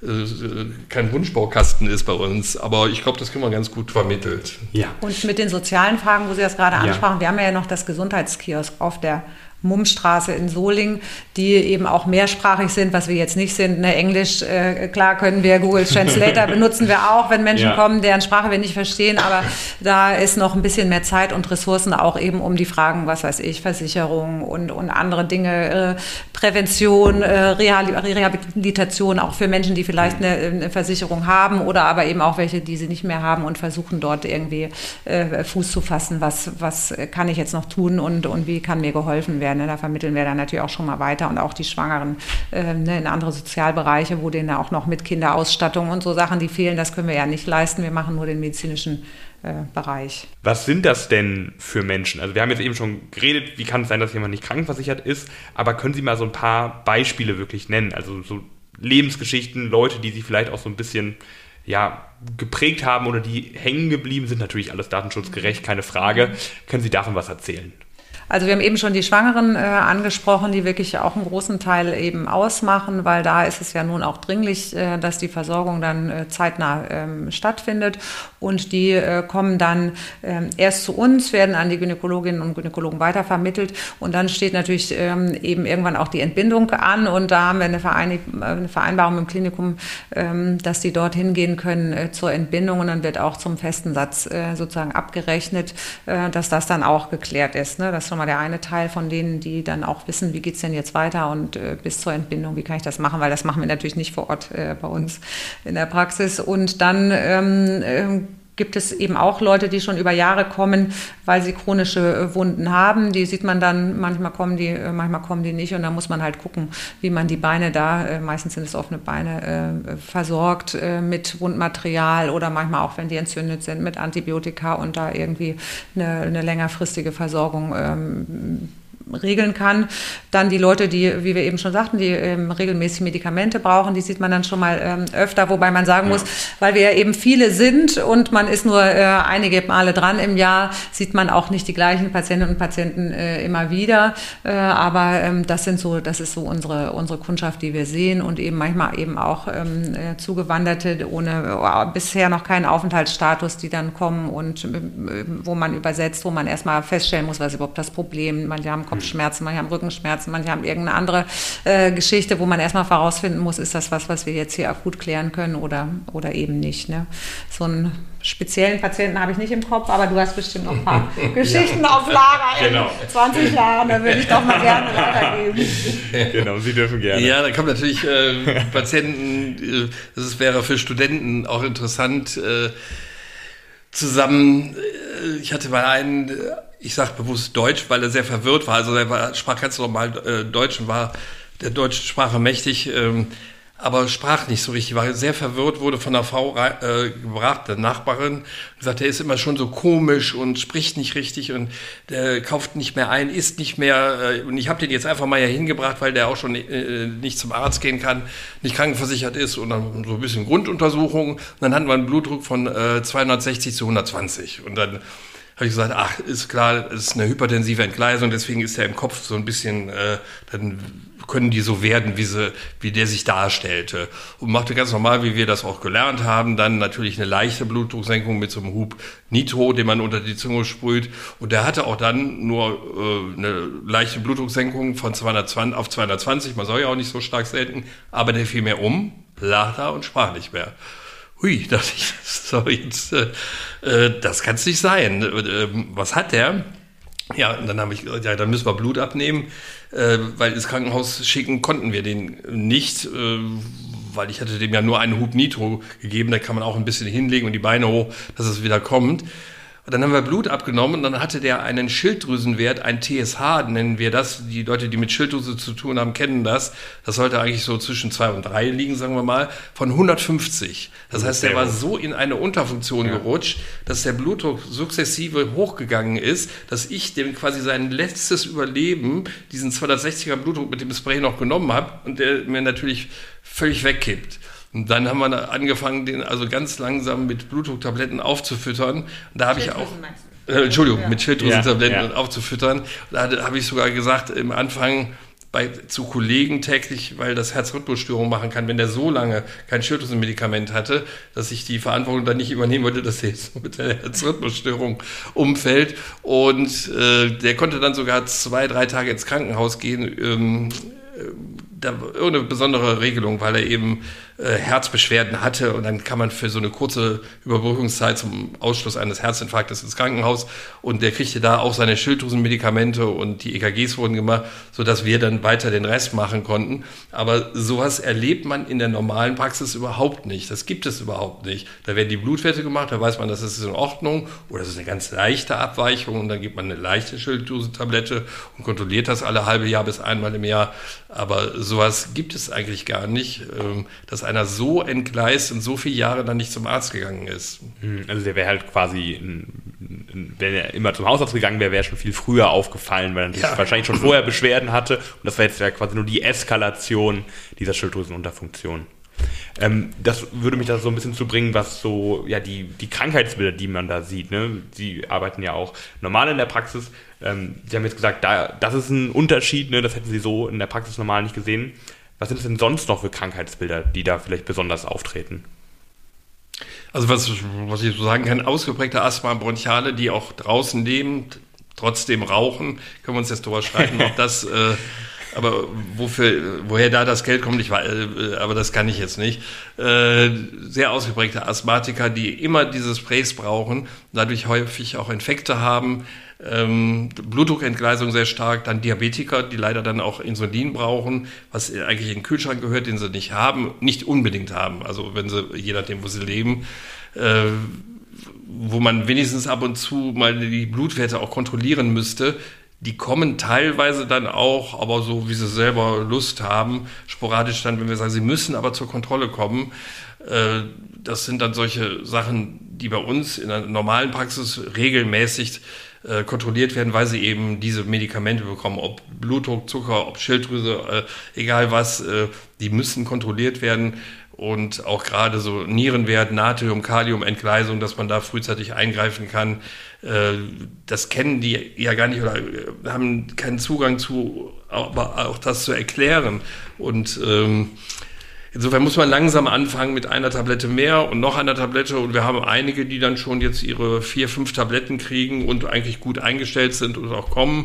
kein Wunschbaukasten ist bei uns, aber ich glaube, das können wir ganz gut vermittelt. Ja. Und mit den sozialen Fragen, wo Sie das gerade ansprachen, ja. wir haben ja noch das Gesundheitskiosk auf der Mummstraße in Solingen, die eben auch mehrsprachig sind, was wir jetzt nicht sind. Ne, Englisch, äh, klar können wir, Google Translator benutzen wir auch, wenn Menschen ja. kommen, deren Sprache wir nicht verstehen, aber da ist noch ein bisschen mehr Zeit und Ressourcen auch eben um die Fragen, was weiß ich, Versicherung und, und andere Dinge, äh, Prävention, äh, Rehabilitation, auch für Menschen, die vielleicht eine, eine Versicherung haben oder aber eben auch welche, die sie nicht mehr haben und versuchen dort irgendwie äh, Fuß zu fassen, was, was kann ich jetzt noch tun und, und wie kann mir geholfen werden. Da vermitteln wir dann natürlich auch schon mal weiter und auch die Schwangeren äh, ne, in andere Sozialbereiche, wo denen da auch noch mit Kinderausstattung und so Sachen, die fehlen, das können wir ja nicht leisten. Wir machen nur den medizinischen äh, Bereich. Was sind das denn für Menschen? Also wir haben jetzt eben schon geredet, wie kann es sein, dass jemand nicht krankenversichert ist, aber können Sie mal so ein paar Beispiele wirklich nennen? Also so Lebensgeschichten, Leute, die Sie vielleicht auch so ein bisschen ja, geprägt haben oder die hängen geblieben sind, natürlich alles datenschutzgerecht, keine Frage. Können Sie davon was erzählen? Also wir haben eben schon die Schwangeren äh, angesprochen, die wirklich auch einen großen Teil eben ausmachen, weil da ist es ja nun auch dringlich, äh, dass die Versorgung dann äh, zeitnah ähm, stattfindet. Und die äh, kommen dann äh, erst zu uns, werden an die Gynäkologinnen und Gynäkologen weitervermittelt. Und dann steht natürlich ähm, eben irgendwann auch die Entbindung an. Und da haben wir eine, Vereinig- eine Vereinbarung im Klinikum, ähm, dass die dort hingehen können äh, zur Entbindung. Und dann wird auch zum festen Satz äh, sozusagen abgerechnet, äh, dass das dann auch geklärt ist. Ne? Das ist schon mal der eine Teil von denen, die dann auch wissen, wie geht's denn jetzt weiter und äh, bis zur Entbindung, wie kann ich das machen, weil das machen wir natürlich nicht vor Ort äh, bei uns in der Praxis. Und dann ähm, äh, gibt es eben auch Leute, die schon über Jahre kommen, weil sie chronische äh, Wunden haben. Die sieht man dann, manchmal kommen die, äh, manchmal kommen die nicht und dann muss man halt gucken, wie man die Beine da, äh, meistens sind es offene Beine, äh, versorgt äh, mit Wundmaterial oder manchmal auch, wenn die entzündet sind, mit Antibiotika und da irgendwie eine, eine längerfristige Versorgung ähm, regeln kann. Dann die Leute, die, wie wir eben schon sagten, die ähm, regelmäßig Medikamente brauchen, die sieht man dann schon mal ähm, öfter, wobei man sagen ja. muss, weil wir ja eben viele sind und man ist nur äh, einige Male dran im Jahr, sieht man auch nicht die gleichen Patientinnen und Patienten äh, immer wieder. Äh, aber ähm, das sind so, das ist so unsere, unsere Kundschaft, die wir sehen und eben manchmal eben auch ähm, äh, Zugewanderte ohne oh, bisher noch keinen Aufenthaltsstatus, die dann kommen und äh, wo man übersetzt, wo man erstmal feststellen muss, was ist überhaupt das Problem. Manche haben Kopfschmerzen, manche haben Rückenschmerzen, manche haben irgendeine andere äh, Geschichte, wo man erstmal herausfinden muss, ist das was, was wir jetzt hier akut klären können oder, oder eben nicht. Ne? So einen speziellen Patienten habe ich nicht im Kopf, aber du hast bestimmt noch ein paar Geschichten auf Lager genau. in zwanzig Jahren, da würde ich doch mal gerne weitergeben. Genau, Sie dürfen gerne. Ja, da kommen natürlich äh, Patienten, äh, das wäre für Studenten auch interessant, äh, zusammen, äh, ich hatte mal einen, äh, ich sage bewusst Deutsch, weil er sehr verwirrt war, also er war, sprach ganz normal äh, Deutsch und war der deutschen Sprache mächtig, ähm, aber sprach nicht so richtig, war sehr verwirrt, wurde von einer Frau äh, gebracht, der Nachbarin, und sagt, er ist immer schon so komisch und spricht nicht richtig und der kauft nicht mehr ein, isst nicht mehr. Äh, und ich habe den jetzt einfach mal hier hingebracht, weil der auch schon äh, nicht zum Arzt gehen kann, nicht krankenversichert ist und dann so ein bisschen Grunduntersuchung. Und dann hatten wir einen Blutdruck von äh, zweihundertsechzig zu hundertzwanzig und dann habe ich gesagt, ach, ist klar, es ist eine hypertensive Entgleisung, deswegen ist er im Kopf so ein bisschen, äh, dann können die so werden, wie sie, wie der sich darstellte. Und machte ganz normal, wie wir das auch gelernt haben, dann natürlich eine leichte Blutdrucksenkung mit so einem Hub Nitro, den man unter die Zunge sprüht. Und der hatte auch dann nur äh, eine leichte Blutdrucksenkung von zweihundertzwanzig auf zweihundertzwanzig, man soll ja auch nicht so stark senken, aber der fiel mir um, lag da und sprach nicht mehr. Hui, dachte ich, so jetzt, äh, das kann es nicht sein. Äh, was hat der? Ja, und dann habe ich gesagt, ja, dann müssen wir Blut abnehmen, äh, weil ins Krankenhaus schicken konnten wir den nicht, äh, weil ich hatte dem ja nur einen Hub Nitro gegeben, da kann man auch ein bisschen hinlegen und die Beine hoch, dass es wieder kommt. Und dann haben wir Blut abgenommen und dann hatte der einen Schilddrüsenwert, ein T S H nennen wir das. Die Leute, die mit Schilddrüse zu tun haben, kennen das. Das sollte eigentlich so zwischen zwei und drei liegen, sagen wir mal, von hundertfünfzig. Das heißt, der war so in eine Unterfunktion ja. gerutscht, dass der Blutdruck sukzessive hochgegangen ist, dass ich dem quasi sein letztes Überleben, diesen zweihundertsechziger Blutdruck mit dem Spray noch genommen habe und der mir natürlich völlig wegkippt. Und dann haben wir angefangen, den also ganz langsam mit Blutdrucktabletten aufzufüttern. Und da habe ich auch, äh, Entschuldigung, ja. mit Schilddrüsentabletten ja, ja. aufzufüttern. Da habe ich sogar gesagt, im Anfang bei, zu Kollegen täglich, weil das Herzrhythmusstörung machen kann, wenn der so lange kein Schilddrüsenmedikament hatte, dass ich die Verantwortung dann nicht übernehmen wollte, dass er jetzt mit der Herzrhythmusstörung umfällt. Und äh, der konnte dann sogar zwei, drei Tage ins Krankenhaus gehen, ähm, da irgendeine besondere Regelung, weil er eben äh, Herzbeschwerden hatte und dann kann man für so eine kurze Überbrückungszeit zum Ausschluss eines Herzinfarktes ins Krankenhaus und der kriegte da auch seine Schilddrüsenmedikamente und die E K Gs wurden gemacht, sodass wir dann weiter den Rest machen konnten. Aber sowas erlebt man in der normalen Praxis überhaupt nicht. Das gibt es überhaupt nicht. Da werden die Blutwerte gemacht, da weiß man, das ist in Ordnung oder das ist eine ganz leichte Abweichung und dann gibt man eine leichte Schilddrüsentablette und kontrolliert das alle halbe Jahr bis einmal im Jahr. Aber sowas gibt es eigentlich gar nicht, dass einer so entgleist und so viele Jahre dann nicht zum Arzt gegangen ist. Also der wäre halt quasi, wenn er immer zum Hausarzt gegangen wäre, wäre er schon viel früher aufgefallen, weil er ja. wahrscheinlich schon vorher Beschwerden hatte. Und das war jetzt ja quasi nur die Eskalation dieser Schilddrüsenunterfunktion. Ähm, das würde mich da so ein bisschen zu bringen, was so, ja, die, die Krankheitsbilder, die man da sieht, ne? Sie arbeiten ja auch normal in der Praxis. Ähm, Sie haben jetzt gesagt, da, das ist ein Unterschied, ne? Das hätten Sie so in der Praxis normal nicht gesehen. Was sind es denn sonst noch für Krankheitsbilder, die da vielleicht besonders auftreten? Also was, was ich so sagen kann, ausgeprägte Asthma bronchiale, die auch draußen leben, trotzdem rauchen, können wir uns jetzt drüber streiten, ob das... Äh, aber wofür, woher da das Geld kommt, ich weiß, aber das kann ich jetzt nicht. Äh, sehr ausgeprägte Asthmatiker, die immer diese Sprays brauchen, dadurch häufig auch Infekte haben, ähm, Blutdruckentgleisung sehr stark, dann Diabetiker, die leider dann auch Insulin brauchen, was eigentlich in den Kühlschrank gehört, den sie nicht haben, nicht unbedingt haben. Also wenn sie, je nachdem, wo sie leben, äh, wo man wenigstens ab und zu mal die Blutwerte auch kontrollieren müsste. Die kommen teilweise dann auch, aber so wie sie selber Lust haben, sporadisch dann, wenn wir sagen, sie müssen aber zur Kontrolle kommen. Das sind dann solche Sachen, die bei uns in der normalen Praxis regelmäßig kontrolliert werden, weil sie eben diese Medikamente bekommen, ob Blutdruck, Zucker, ob Schilddrüse, egal was, die müssen kontrolliert werden. Und auch gerade so Nierenwert, Natrium, Kalium, Entgleisung, dass man da frühzeitig eingreifen kann. Das kennen die ja gar nicht oder haben keinen Zugang zu, aber auch das zu erklären. Und ähm, insofern muss man langsam anfangen mit einer Tablette mehr und noch einer Tablette. Und wir haben einige, die dann schon jetzt ihre vier, fünf Tabletten kriegen und eigentlich gut eingestellt sind und auch kommen.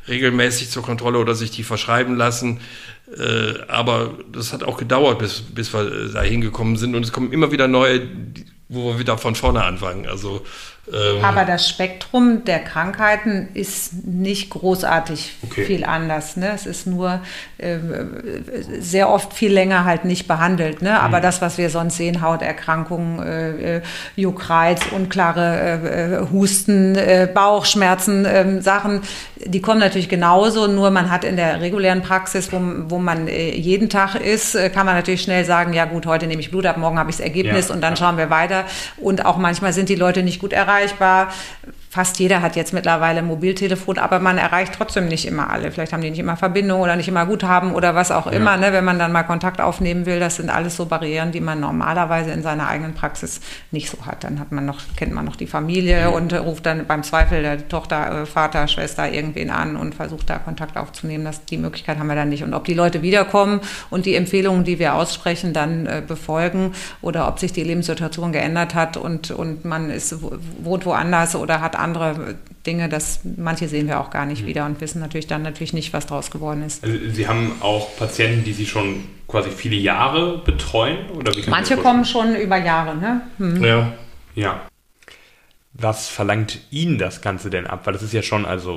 regelmäßig zur Kontrolle oder sich die verschreiben lassen. Äh, aber das hat auch gedauert, bis, bis wir da hingekommen sind. Und es kommen immer wieder neue, wo wir wieder von vorne anfangen. Also, ähm aber das Spektrum der Krankheiten ist nicht großartig okay. viel anders. Ne? Es ist nur äh, sehr oft viel länger halt nicht behandelt. Ne? Aber mhm. das, was wir sonst sehen, Hauterkrankungen, äh, Juckreiz, unklare äh, Husten, äh, Bauchschmerzen, äh, Sachen, die kommen natürlich genauso. Nur man hat in der regulären Praxis, wo, wo man äh, jeden Tag ist, äh, kann man natürlich schnell sagen, ja gut, heute nehme ich Blut ab, morgen habe ich das Ergebnis ja, und dann ja. schauen wir weiter. Und auch manchmal sind die Leute nicht gut erreichbar. Fast jeder hat jetzt mittlerweile ein Mobiltelefon, aber man erreicht trotzdem nicht immer alle. Vielleicht haben die nicht immer Verbindung oder nicht immer Guthaben oder was auch ja. immer, ne, wenn man dann mal Kontakt aufnehmen will. Das sind alles so Barrieren, die man normalerweise in seiner eigenen Praxis nicht so hat. Dann hat man noch, kennt man noch die Familie ja. und ruft dann beim Zweifel der Tochter, Vater, Schwester irgendwen an und versucht da Kontakt aufzunehmen. Das, die Möglichkeit haben wir dann nicht. Und ob die Leute wiederkommen und die Empfehlungen, die wir aussprechen, dann äh, befolgen oder ob sich die Lebenssituation geändert hat und, und man ist, wohnt woanders oder hat andere Dinge, das manche sehen wir auch gar nicht mhm. wieder und wissen natürlich dann natürlich nicht, was draus geworden ist. Also Sie haben auch Patienten, die Sie schon quasi viele Jahre betreuen? Oder wie manche kommen schon über Jahre, ne? Mhm. Ja. Ja. Was verlangt Ihnen das Ganze denn ab? Weil das ist ja schon also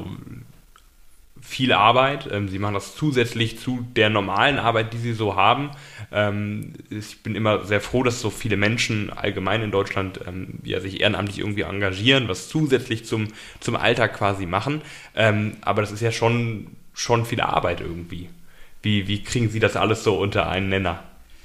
viel Arbeit. Sie machen das zusätzlich zu der normalen Arbeit, die Sie so haben. Ich bin immer sehr froh, dass so viele Menschen allgemein in Deutschland ja, sich ehrenamtlich irgendwie engagieren, was zusätzlich zum, zum Alltag quasi machen. Aber das ist ja schon, schon viel Arbeit irgendwie. Wie, wie kriegen Sie das alles so unter einen Nenner?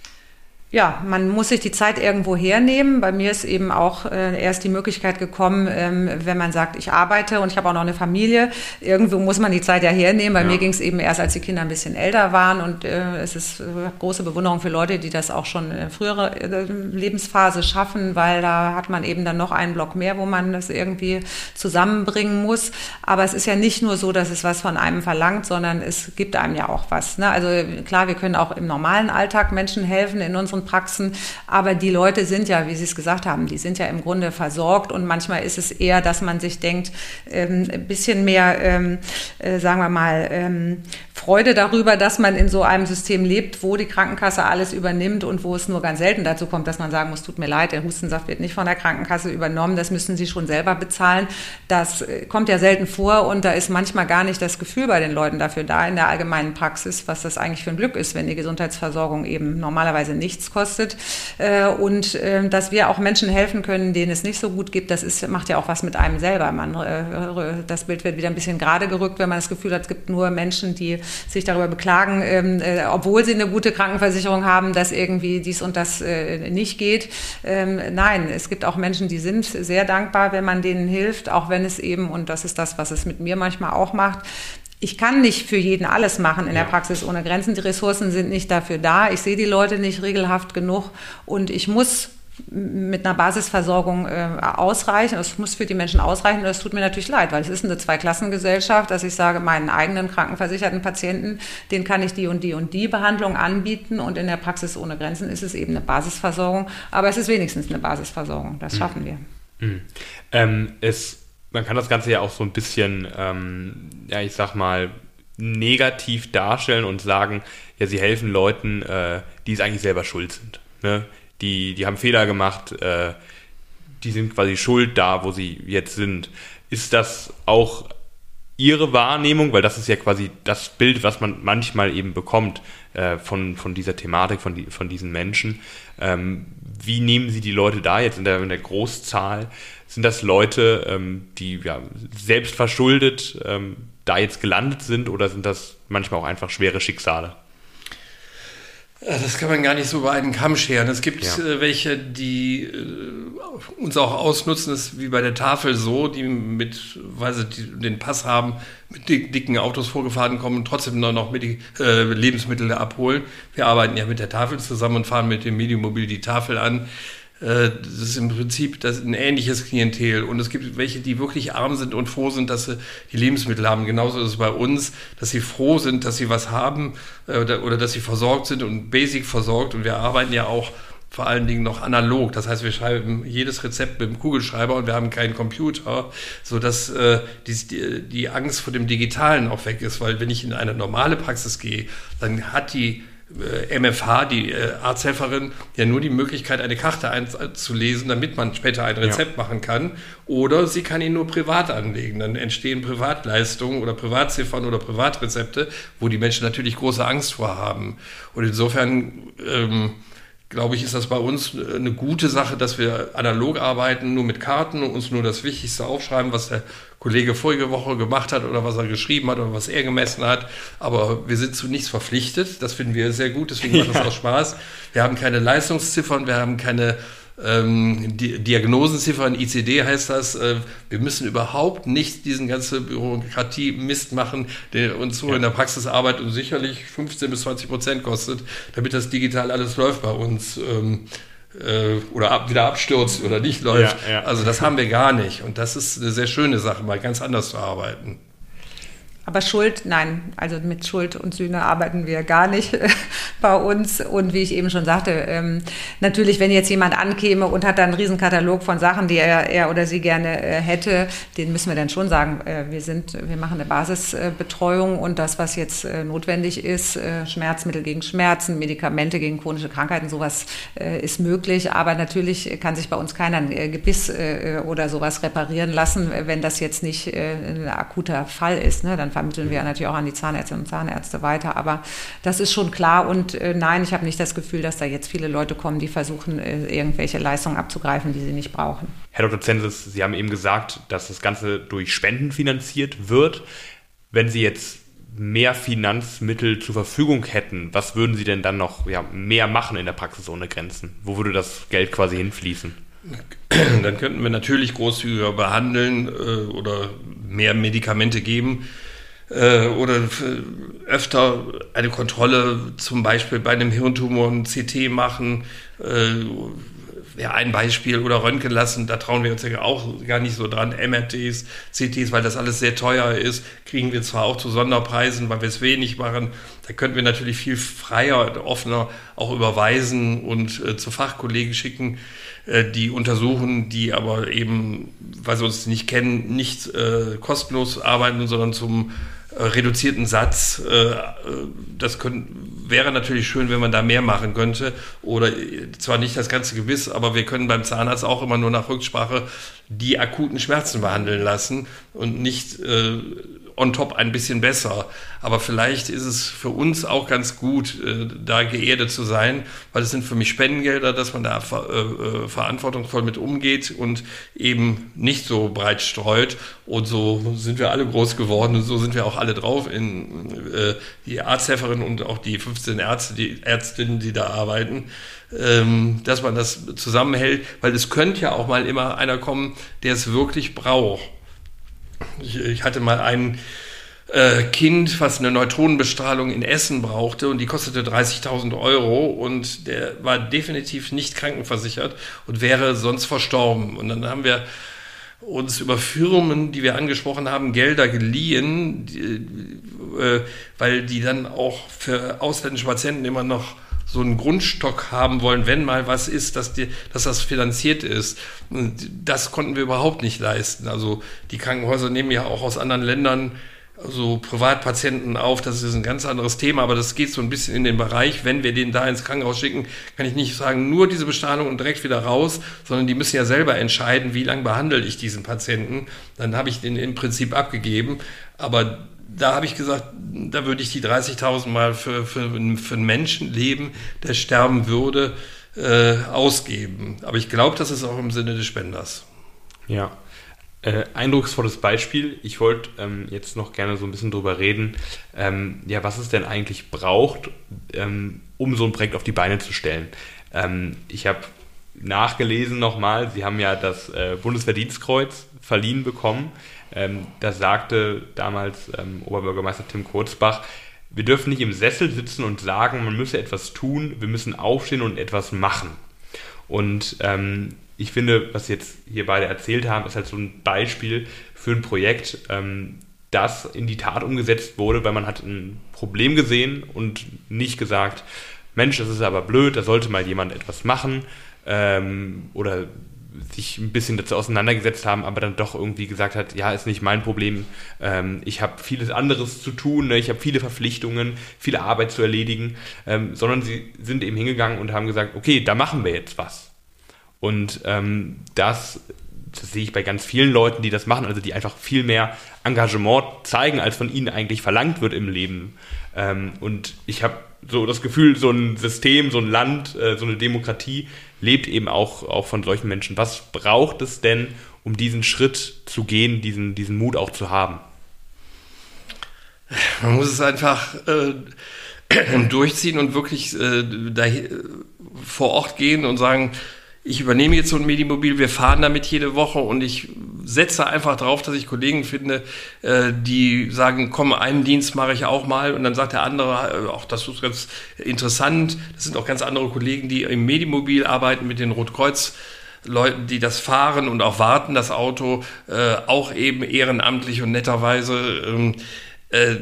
Ja, man muss sich die Zeit irgendwo hernehmen. Bei mir ist eben auch äh, erst die Möglichkeit gekommen, ähm, wenn man sagt, ich arbeite und ich habe auch noch eine Familie. Irgendwo muss man die Zeit ja hernehmen. Bei ja. mir ging es eben erst, als die Kinder ein bisschen älter waren. Und äh, es ist äh, große Bewunderung für Leute, die das auch schon in früherer äh, Lebensphase schaffen, weil da hat man eben dann noch einen Block mehr, wo man das irgendwie zusammenbringen muss. Aber es ist ja nicht nur so, dass es was von einem verlangt, sondern es gibt einem ja auch was. Ne? Also klar, wir können auch im normalen Alltag Menschen helfen, in unseren Praxen, aber die Leute sind ja, wie Sie es gesagt haben, die sind ja im Grunde versorgt und manchmal ist es eher, dass man sich denkt, ähm, ein bisschen mehr, ähm, äh, sagen wir mal, ähm, Freude darüber, dass man in so einem System lebt, wo die Krankenkasse alles übernimmt und wo es nur ganz selten dazu kommt, dass man sagen muss, tut mir leid, der Hustensaft wird nicht von der Krankenkasse übernommen, das müssen Sie schon selber bezahlen. Das kommt ja selten vor und da ist manchmal gar nicht das Gefühl bei den Leuten dafür da in der allgemeinen Praxis, was das eigentlich für ein Glück ist, wenn die Gesundheitsversorgung eben normalerweise nichts kostet. Und dass wir auch Menschen helfen können, denen es nicht so gut geht, das ist, macht ja auch was mit einem selber. Man, das Bild wird wieder ein bisschen gerade gerückt, wenn man das Gefühl hat, es gibt nur Menschen, die sich darüber beklagen, äh, obwohl sie eine gute Krankenversicherung haben, dass irgendwie dies und das äh, nicht geht. Ähm, nein, es gibt auch Menschen, die sind sehr dankbar, wenn man denen hilft, auch wenn es eben, und das ist das, was es mit mir manchmal auch macht, ich kann nicht für jeden alles machen in der Praxis ohne Grenzen. Die Ressourcen sind nicht dafür da. Ich sehe die Leute nicht regelhaft genug und ich muss mit einer Basisversorgung äh, ausreichen. Es muss für die Menschen ausreichen und das tut mir natürlich leid, weil es ist eine Zweiklassengesellschaft, dass ich sage, meinen eigenen krankenversicherten Patienten, den kann ich die und die und die Behandlung anbieten und in der Praxis ohne Grenzen ist es eben eine Basisversorgung, aber es ist wenigstens eine Basisversorgung, das schaffen wir. Mhm. Ähm, es, man kann das Ganze ja auch so ein bisschen, ähm, ja ich sag mal, negativ darstellen und sagen, ja sie helfen Leuten, äh, die es eigentlich selber schuld sind, ne? Die, die haben Fehler gemacht, äh, die sind quasi schuld da, wo sie jetzt sind. Ist das auch Ihre Wahrnehmung? Weil das ist ja quasi das Bild, was man manchmal eben bekommt äh, von, von dieser Thematik, von, die, von diesen Menschen. Ähm, wie nehmen Sie die Leute da jetzt in der, in der Großzahl? Sind das Leute, ähm, die ja, selbst verschuldet ähm, da jetzt gelandet sind oder sind das manchmal auch einfach schwere Schicksale? Das kann man gar nicht so über einen Kamm scheren. Es gibt ja. äh, welche, die äh, uns auch ausnutzen, das ist wie bei der Tafel so, die mit, weil sie die, den Pass haben, mit dick, dicken Autos vorgefahren kommen und trotzdem noch, noch mit die, äh, Lebensmittel abholen. Wir arbeiten ja mit der Tafel zusammen und fahren mit dem Medimobil die Tafel an. Das ist im Prinzip das ein ähnliches Klientel. Und es gibt welche, die wirklich arm sind und froh sind, dass sie die Lebensmittel haben. Genauso ist es bei uns, dass sie froh sind, dass sie was haben oder, oder dass sie versorgt sind und basic versorgt. Und wir arbeiten ja auch vor allen Dingen noch analog. Das heißt, wir schreiben jedes Rezept mit dem Kugelschreiber und wir haben keinen Computer, sodass äh, die, die Angst vor dem Digitalen auch weg ist. Weil wenn ich in eine normale Praxis gehe, dann hat die äh, M F H, die äh, Arzthelferin, ja nur die Möglichkeit, eine Karte einzulesen, damit man später ein Rezept ja. machen kann. Oder sie kann ihn nur privat anlegen. Dann entstehen Privatleistungen oder Privatziffern oder Privatrezepte, wo die Menschen natürlich große Angst vor haben. Und insofern ähm, glaube ich, ist das bei uns eine gute Sache, dass wir analog arbeiten, nur mit Karten und uns nur das Wichtigste aufschreiben, was der Kollege vorige Woche gemacht hat oder was er geschrieben hat oder was er gemessen hat. Aber wir sind zu nichts verpflichtet. Das finden wir sehr gut, deswegen macht das auch Spaß. Wir haben keine Leistungsziffern, wir haben keine ähm, Di- Diagnosenziffern, I C D heißt das. Äh, wir müssen überhaupt nicht diesen ganzen Bürokratie-Mist machen, der uns so ja. in der Praxis arbeitet und sicherlich fünfzehn bis zwanzig Prozent kostet, damit das digital alles läuft bei uns. Ähm, äh, oder ab, wieder abstürzt oder nicht läuft. Ja, ja. Also das haben wir gar nicht. Und das ist eine sehr schöne Sache, mal ganz anders zu arbeiten. Aber Schuld, nein, also mit Schuld und Sühne arbeiten wir gar nicht bei uns. Und wie ich eben schon sagte, ähm, natürlich, wenn jetzt jemand ankäme und hat dann einen riesen Katalog von Sachen, die er, er oder sie gerne äh, hätte, den müssen wir dann schon sagen, äh, wir sind, wir machen eine Basisbetreuung und das, was jetzt äh, notwendig ist, äh, Schmerzmittel gegen Schmerzen, Medikamente gegen chronische Krankheiten, sowas äh, ist möglich. Aber natürlich kann sich bei uns keiner ein äh, Gebiss äh, oder sowas reparieren lassen, wenn das jetzt nicht äh, ein akuter Fall ist, ne? Dann vermitteln wir natürlich auch an die Zahnärztinnen und Zahnärzte weiter. Aber das ist schon klar. Und äh, nein, ich habe nicht das Gefühl, dass da jetzt viele Leute kommen, die versuchen, äh, irgendwelche Leistungen abzugreifen, die sie nicht brauchen. Herr Doktor Zensis, Sie haben eben gesagt, dass das Ganze durch Spenden finanziert wird. Wenn Sie jetzt mehr Finanzmittel zur Verfügung hätten, was würden Sie denn dann noch ja, mehr machen in der Praxis ohne Grenzen? Wo würde das Geld quasi hinfließen? Dann könnten wir natürlich großzügiger behandeln äh, oder mehr Medikamente geben. Oder öfter eine Kontrolle, zum Beispiel bei einem Hirntumor ein C T machen, wäre ein Beispiel, oder Röntgen lassen, da trauen wir uns ja auch gar nicht so dran, M R Ts, C Ts, weil das alles sehr teuer ist, kriegen wir zwar auch zu Sonderpreisen, weil wir es wenig machen, da könnten wir natürlich viel freier, offener auch überweisen und äh, zu Fachkollegen schicken, äh, die untersuchen, die aber eben, weil sie uns nicht kennen, nicht äh, kostenlos arbeiten, sondern zum reduzierten Satz. Das können, wäre natürlich schön, wenn man da mehr machen könnte. Oder zwar nicht das ganze Gebiss, aber wir können beim Zahnarzt auch immer nur nach Rücksprache die akuten Schmerzen behandeln lassen und nicht äh, on top ein bisschen besser. Aber vielleicht ist es für uns auch ganz gut, äh, da geerdet zu sein, weil es sind für mich Spendengelder, dass man da ver- äh, verantwortungsvoll mit umgeht und eben nicht so breit streut. Und so sind wir alle groß geworden und so sind wir auch alle drauf, in äh, die Arzthelferin und auch die fünfzehn Ärzte, die Ärztinnen, die da arbeiten, ähm, dass man das zusammenhält, weil es könnte ja auch mal immer einer kommen, der es wirklich braucht. Ich, ich hatte mal ein äh, Kind, was eine Neutronenbestrahlung in Essen brauchte und die kostete dreißigtausend Euro und der war definitiv nicht krankenversichert und wäre sonst verstorben. Und dann haben wir uns über Firmen, die wir angesprochen haben, Gelder geliehen, die, äh, weil die dann auch für ausländische Patienten immer noch so einen Grundstock haben wollen, wenn mal was ist, dass, die, dass das finanziert ist. Das konnten wir überhaupt nicht leisten. Also die Krankenhäuser nehmen ja auch aus anderen Ländern so Privatpatienten auf. Das ist ein ganz anderes Thema, aber das geht so ein bisschen in den Bereich, wenn wir den da ins Krankenhaus schicken, kann ich nicht sagen, nur diese Bestrahlung und direkt wieder raus, sondern die müssen ja selber entscheiden, wie lange behandle ich diesen Patienten. Dann habe ich den im Prinzip abgegeben, aber da habe ich gesagt, da würde ich die dreißigtausend mal für, für, für ein Menschenleben, der sterben würde, äh, ausgeben. Aber ich glaube, das ist auch im Sinne des Spenders. Ja, äh, eindrucksvolles Beispiel. Ich wollte ähm, jetzt noch gerne so ein bisschen drüber reden, ähm, ja, was es denn eigentlich braucht, ähm, um so ein Projekt auf die Beine zu stellen. Ähm, ich habe nachgelesen nochmal, Sie haben ja das äh, Bundesverdienstkreuz verliehen bekommen. Ähm, da sagte damals ähm, Oberbürgermeister Tim Kurzbach, wir dürfen nicht im Sessel sitzen und sagen, man müsse etwas tun, wir müssen aufstehen und etwas machen. Und ähm, ich finde, was jetzt hier beide erzählt haben, ist halt so ein Beispiel für ein Projekt, ähm, das in die Tat umgesetzt wurde, weil man hat ein Problem gesehen und nicht gesagt, Mensch, das ist aber blöd, da sollte mal jemand etwas machen ähm, oder sich ein bisschen dazu auseinandergesetzt haben, aber dann doch irgendwie gesagt hat, ja, ist nicht mein Problem, ähm, ich habe vieles anderes zu tun, ne? Ich habe viele Verpflichtungen, viele Arbeit zu erledigen, ähm, sondern sie sind eben hingegangen und haben gesagt, okay, da machen wir jetzt was. Und ähm, das, das sehe ich bei ganz vielen Leuten, die das machen, also die einfach viel mehr Engagement zeigen, als von ihnen eigentlich verlangt wird im Leben. Ähm, und ich habe so das Gefühl, so ein System, so ein Land, äh, so eine Demokratie lebt eben auch, auch von solchen Menschen. Was braucht es denn, um diesen Schritt zu gehen, diesen, diesen Mut auch zu haben? Man muss es einfach äh, durchziehen und wirklich äh, da, vor Ort gehen und sagen, ich übernehme jetzt so ein Medimobil, wir fahren damit jede Woche und ich setze einfach drauf, dass ich Kollegen finde, äh, die sagen, komm, einen Dienst mache ich auch mal und dann sagt der andere, äh, auch das ist ganz interessant, das sind auch ganz andere Kollegen, die im Medimobil arbeiten mit den Rotkreuz-Leuten, die das fahren und auch warten, das Auto, äh, auch eben ehrenamtlich und netterweise, ähm, äh,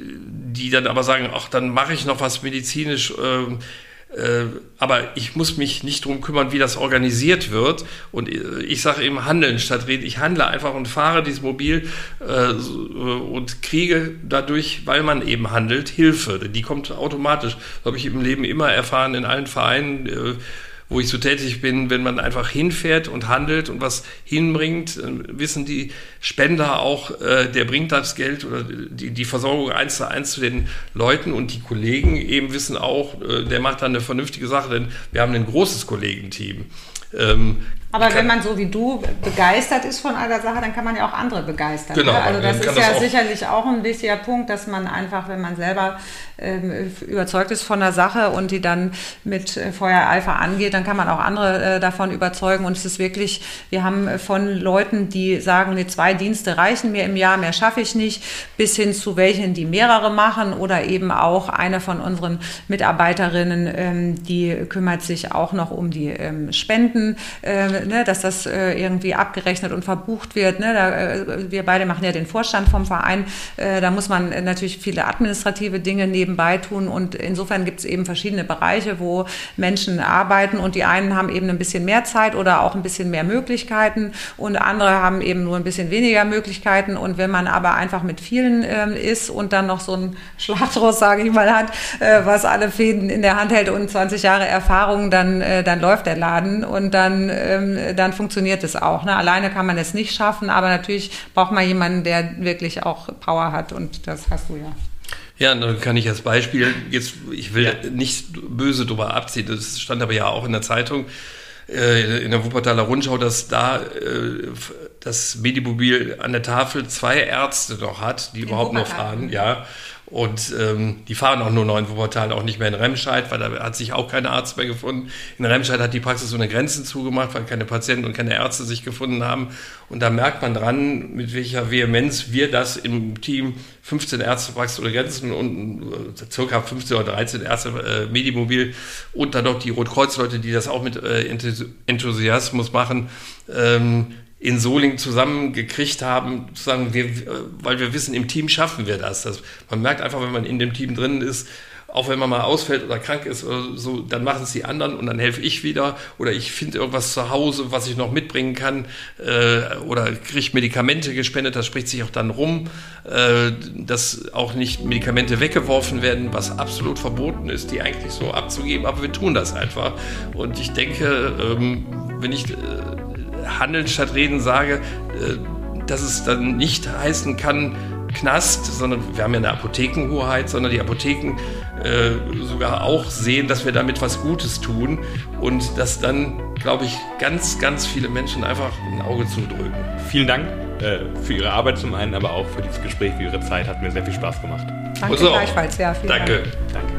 die dann aber sagen, ach, dann mache ich noch was medizinisch, äh, Äh, aber ich muss mich nicht drum kümmern, wie das organisiert wird. Und ich sage eben handeln statt reden. Ich handle einfach und fahre dieses Mobil äh, und kriege dadurch, weil man eben handelt, Hilfe. Die kommt automatisch. Das habe ich im Leben immer erfahren in allen Vereinen, äh, wo ich so tätig bin. Wenn man einfach hinfährt und handelt und was hinbringt, wissen die Spender auch, äh, der bringt das Geld oder die, die Versorgung eins zu eins zu den Leuten und die Kollegen eben wissen auch, äh, der macht dann eine vernünftige Sache, denn wir haben ein großes Kollegenteam. Ähm, Aber wenn man so wie du begeistert ist von einer Sache, dann kann man ja auch andere begeistern. Genau, ne? Also das ist ja das sicherlich auch ein wichtiger Punkt, dass man einfach, wenn man selber ähm, überzeugt ist von der Sache und die dann mit äh, Feuereifer angeht, dann kann man auch andere äh, davon überzeugen. Und es ist wirklich, wir haben von Leuten, die sagen, nee, zwei Dienste reichen mir im Jahr, mehr schaffe ich nicht, bis hin zu welchen, die mehrere machen oder eben auch eine von unseren Mitarbeiterinnen, ähm, die kümmert sich auch noch um die ähm, Spenden, äh, Ne, dass das äh, irgendwie abgerechnet und verbucht wird. Ne? Da, äh, wir beide machen ja den Vorstand vom Verein. Äh, da muss man äh, natürlich viele administrative Dinge nebenbei tun. Und insofern gibt es eben verschiedene Bereiche, wo Menschen arbeiten. Und die einen haben eben ein bisschen mehr Zeit oder auch ein bisschen mehr Möglichkeiten. Und andere haben eben nur ein bisschen weniger Möglichkeiten. Und wenn man aber einfach mit vielen äh, ist und dann noch so ein Schlachtross, sage ich mal, hat, äh, was alle Fäden in der Hand hält und zwanzig Jahre Erfahrung, dann, äh, dann läuft der Laden. Und dann ähm, dann funktioniert es auch. Ne? Alleine kann man es nicht schaffen, aber natürlich braucht man jemanden, der wirklich auch Power hat und das hast du ja. Ja, dann kann ich als Beispiel, jetzt, ich will ja. nicht böse drüber abziehen, das stand aber ja auch in der Zeitung, äh, in der Wuppertaler Rundschau, dass da äh, das Medimobil an der Tafel zwei Ärzte noch hat, die in überhaupt noch fahren, ja. Und ähm, die fahren auch nur noch in Wuppertal, auch nicht mehr in Remscheid, weil da hat sich auch kein Arzt mehr gefunden. In Remscheid hat die Praxis so eine Grenzen zugemacht, weil keine Patienten und keine Ärzte sich gefunden haben. Und da merkt man dran, mit welcher Vehemenz wir das im Team, fünfzehn Ärzte Praxis ohne Grenzen und äh, circa fünfzehn oder dreizehn Ärzte äh, Medimobil und dann noch die Rotkreuz-Leute, die das auch mit äh, Enthusiasmus machen, ähm, in Solingen zusammengekriegt haben, sozusagen, wir, weil wir wissen, im Team schaffen wir das. das. Man merkt einfach, wenn man in dem Team drin ist, auch wenn man mal ausfällt oder krank ist oder so, dann machen es die anderen und dann helfe ich wieder oder ich finde irgendwas zu Hause, was ich noch mitbringen kann äh, oder kriege Medikamente gespendet, das spricht sich auch dann rum, äh, dass auch nicht Medikamente weggeworfen werden, was absolut verboten ist, die eigentlich so abzugeben, aber wir tun das einfach. Und ich denke, ähm, wenn ich äh, Handeln statt Reden sage, dass es dann nicht heißen kann Knast, sondern wir haben ja eine Apothekenhoheit, sondern die Apotheken äh, sogar auch sehen, dass wir damit was Gutes tun und dass dann, glaube ich, ganz, ganz viele Menschen einfach ein Auge zudrücken. Vielen Dank äh, für Ihre Arbeit zum einen, aber auch für dieses Gespräch, für Ihre Zeit. Hat mir sehr viel Spaß gemacht. Danke gleichfalls, ja. Vielen Danke. Dank. Danke.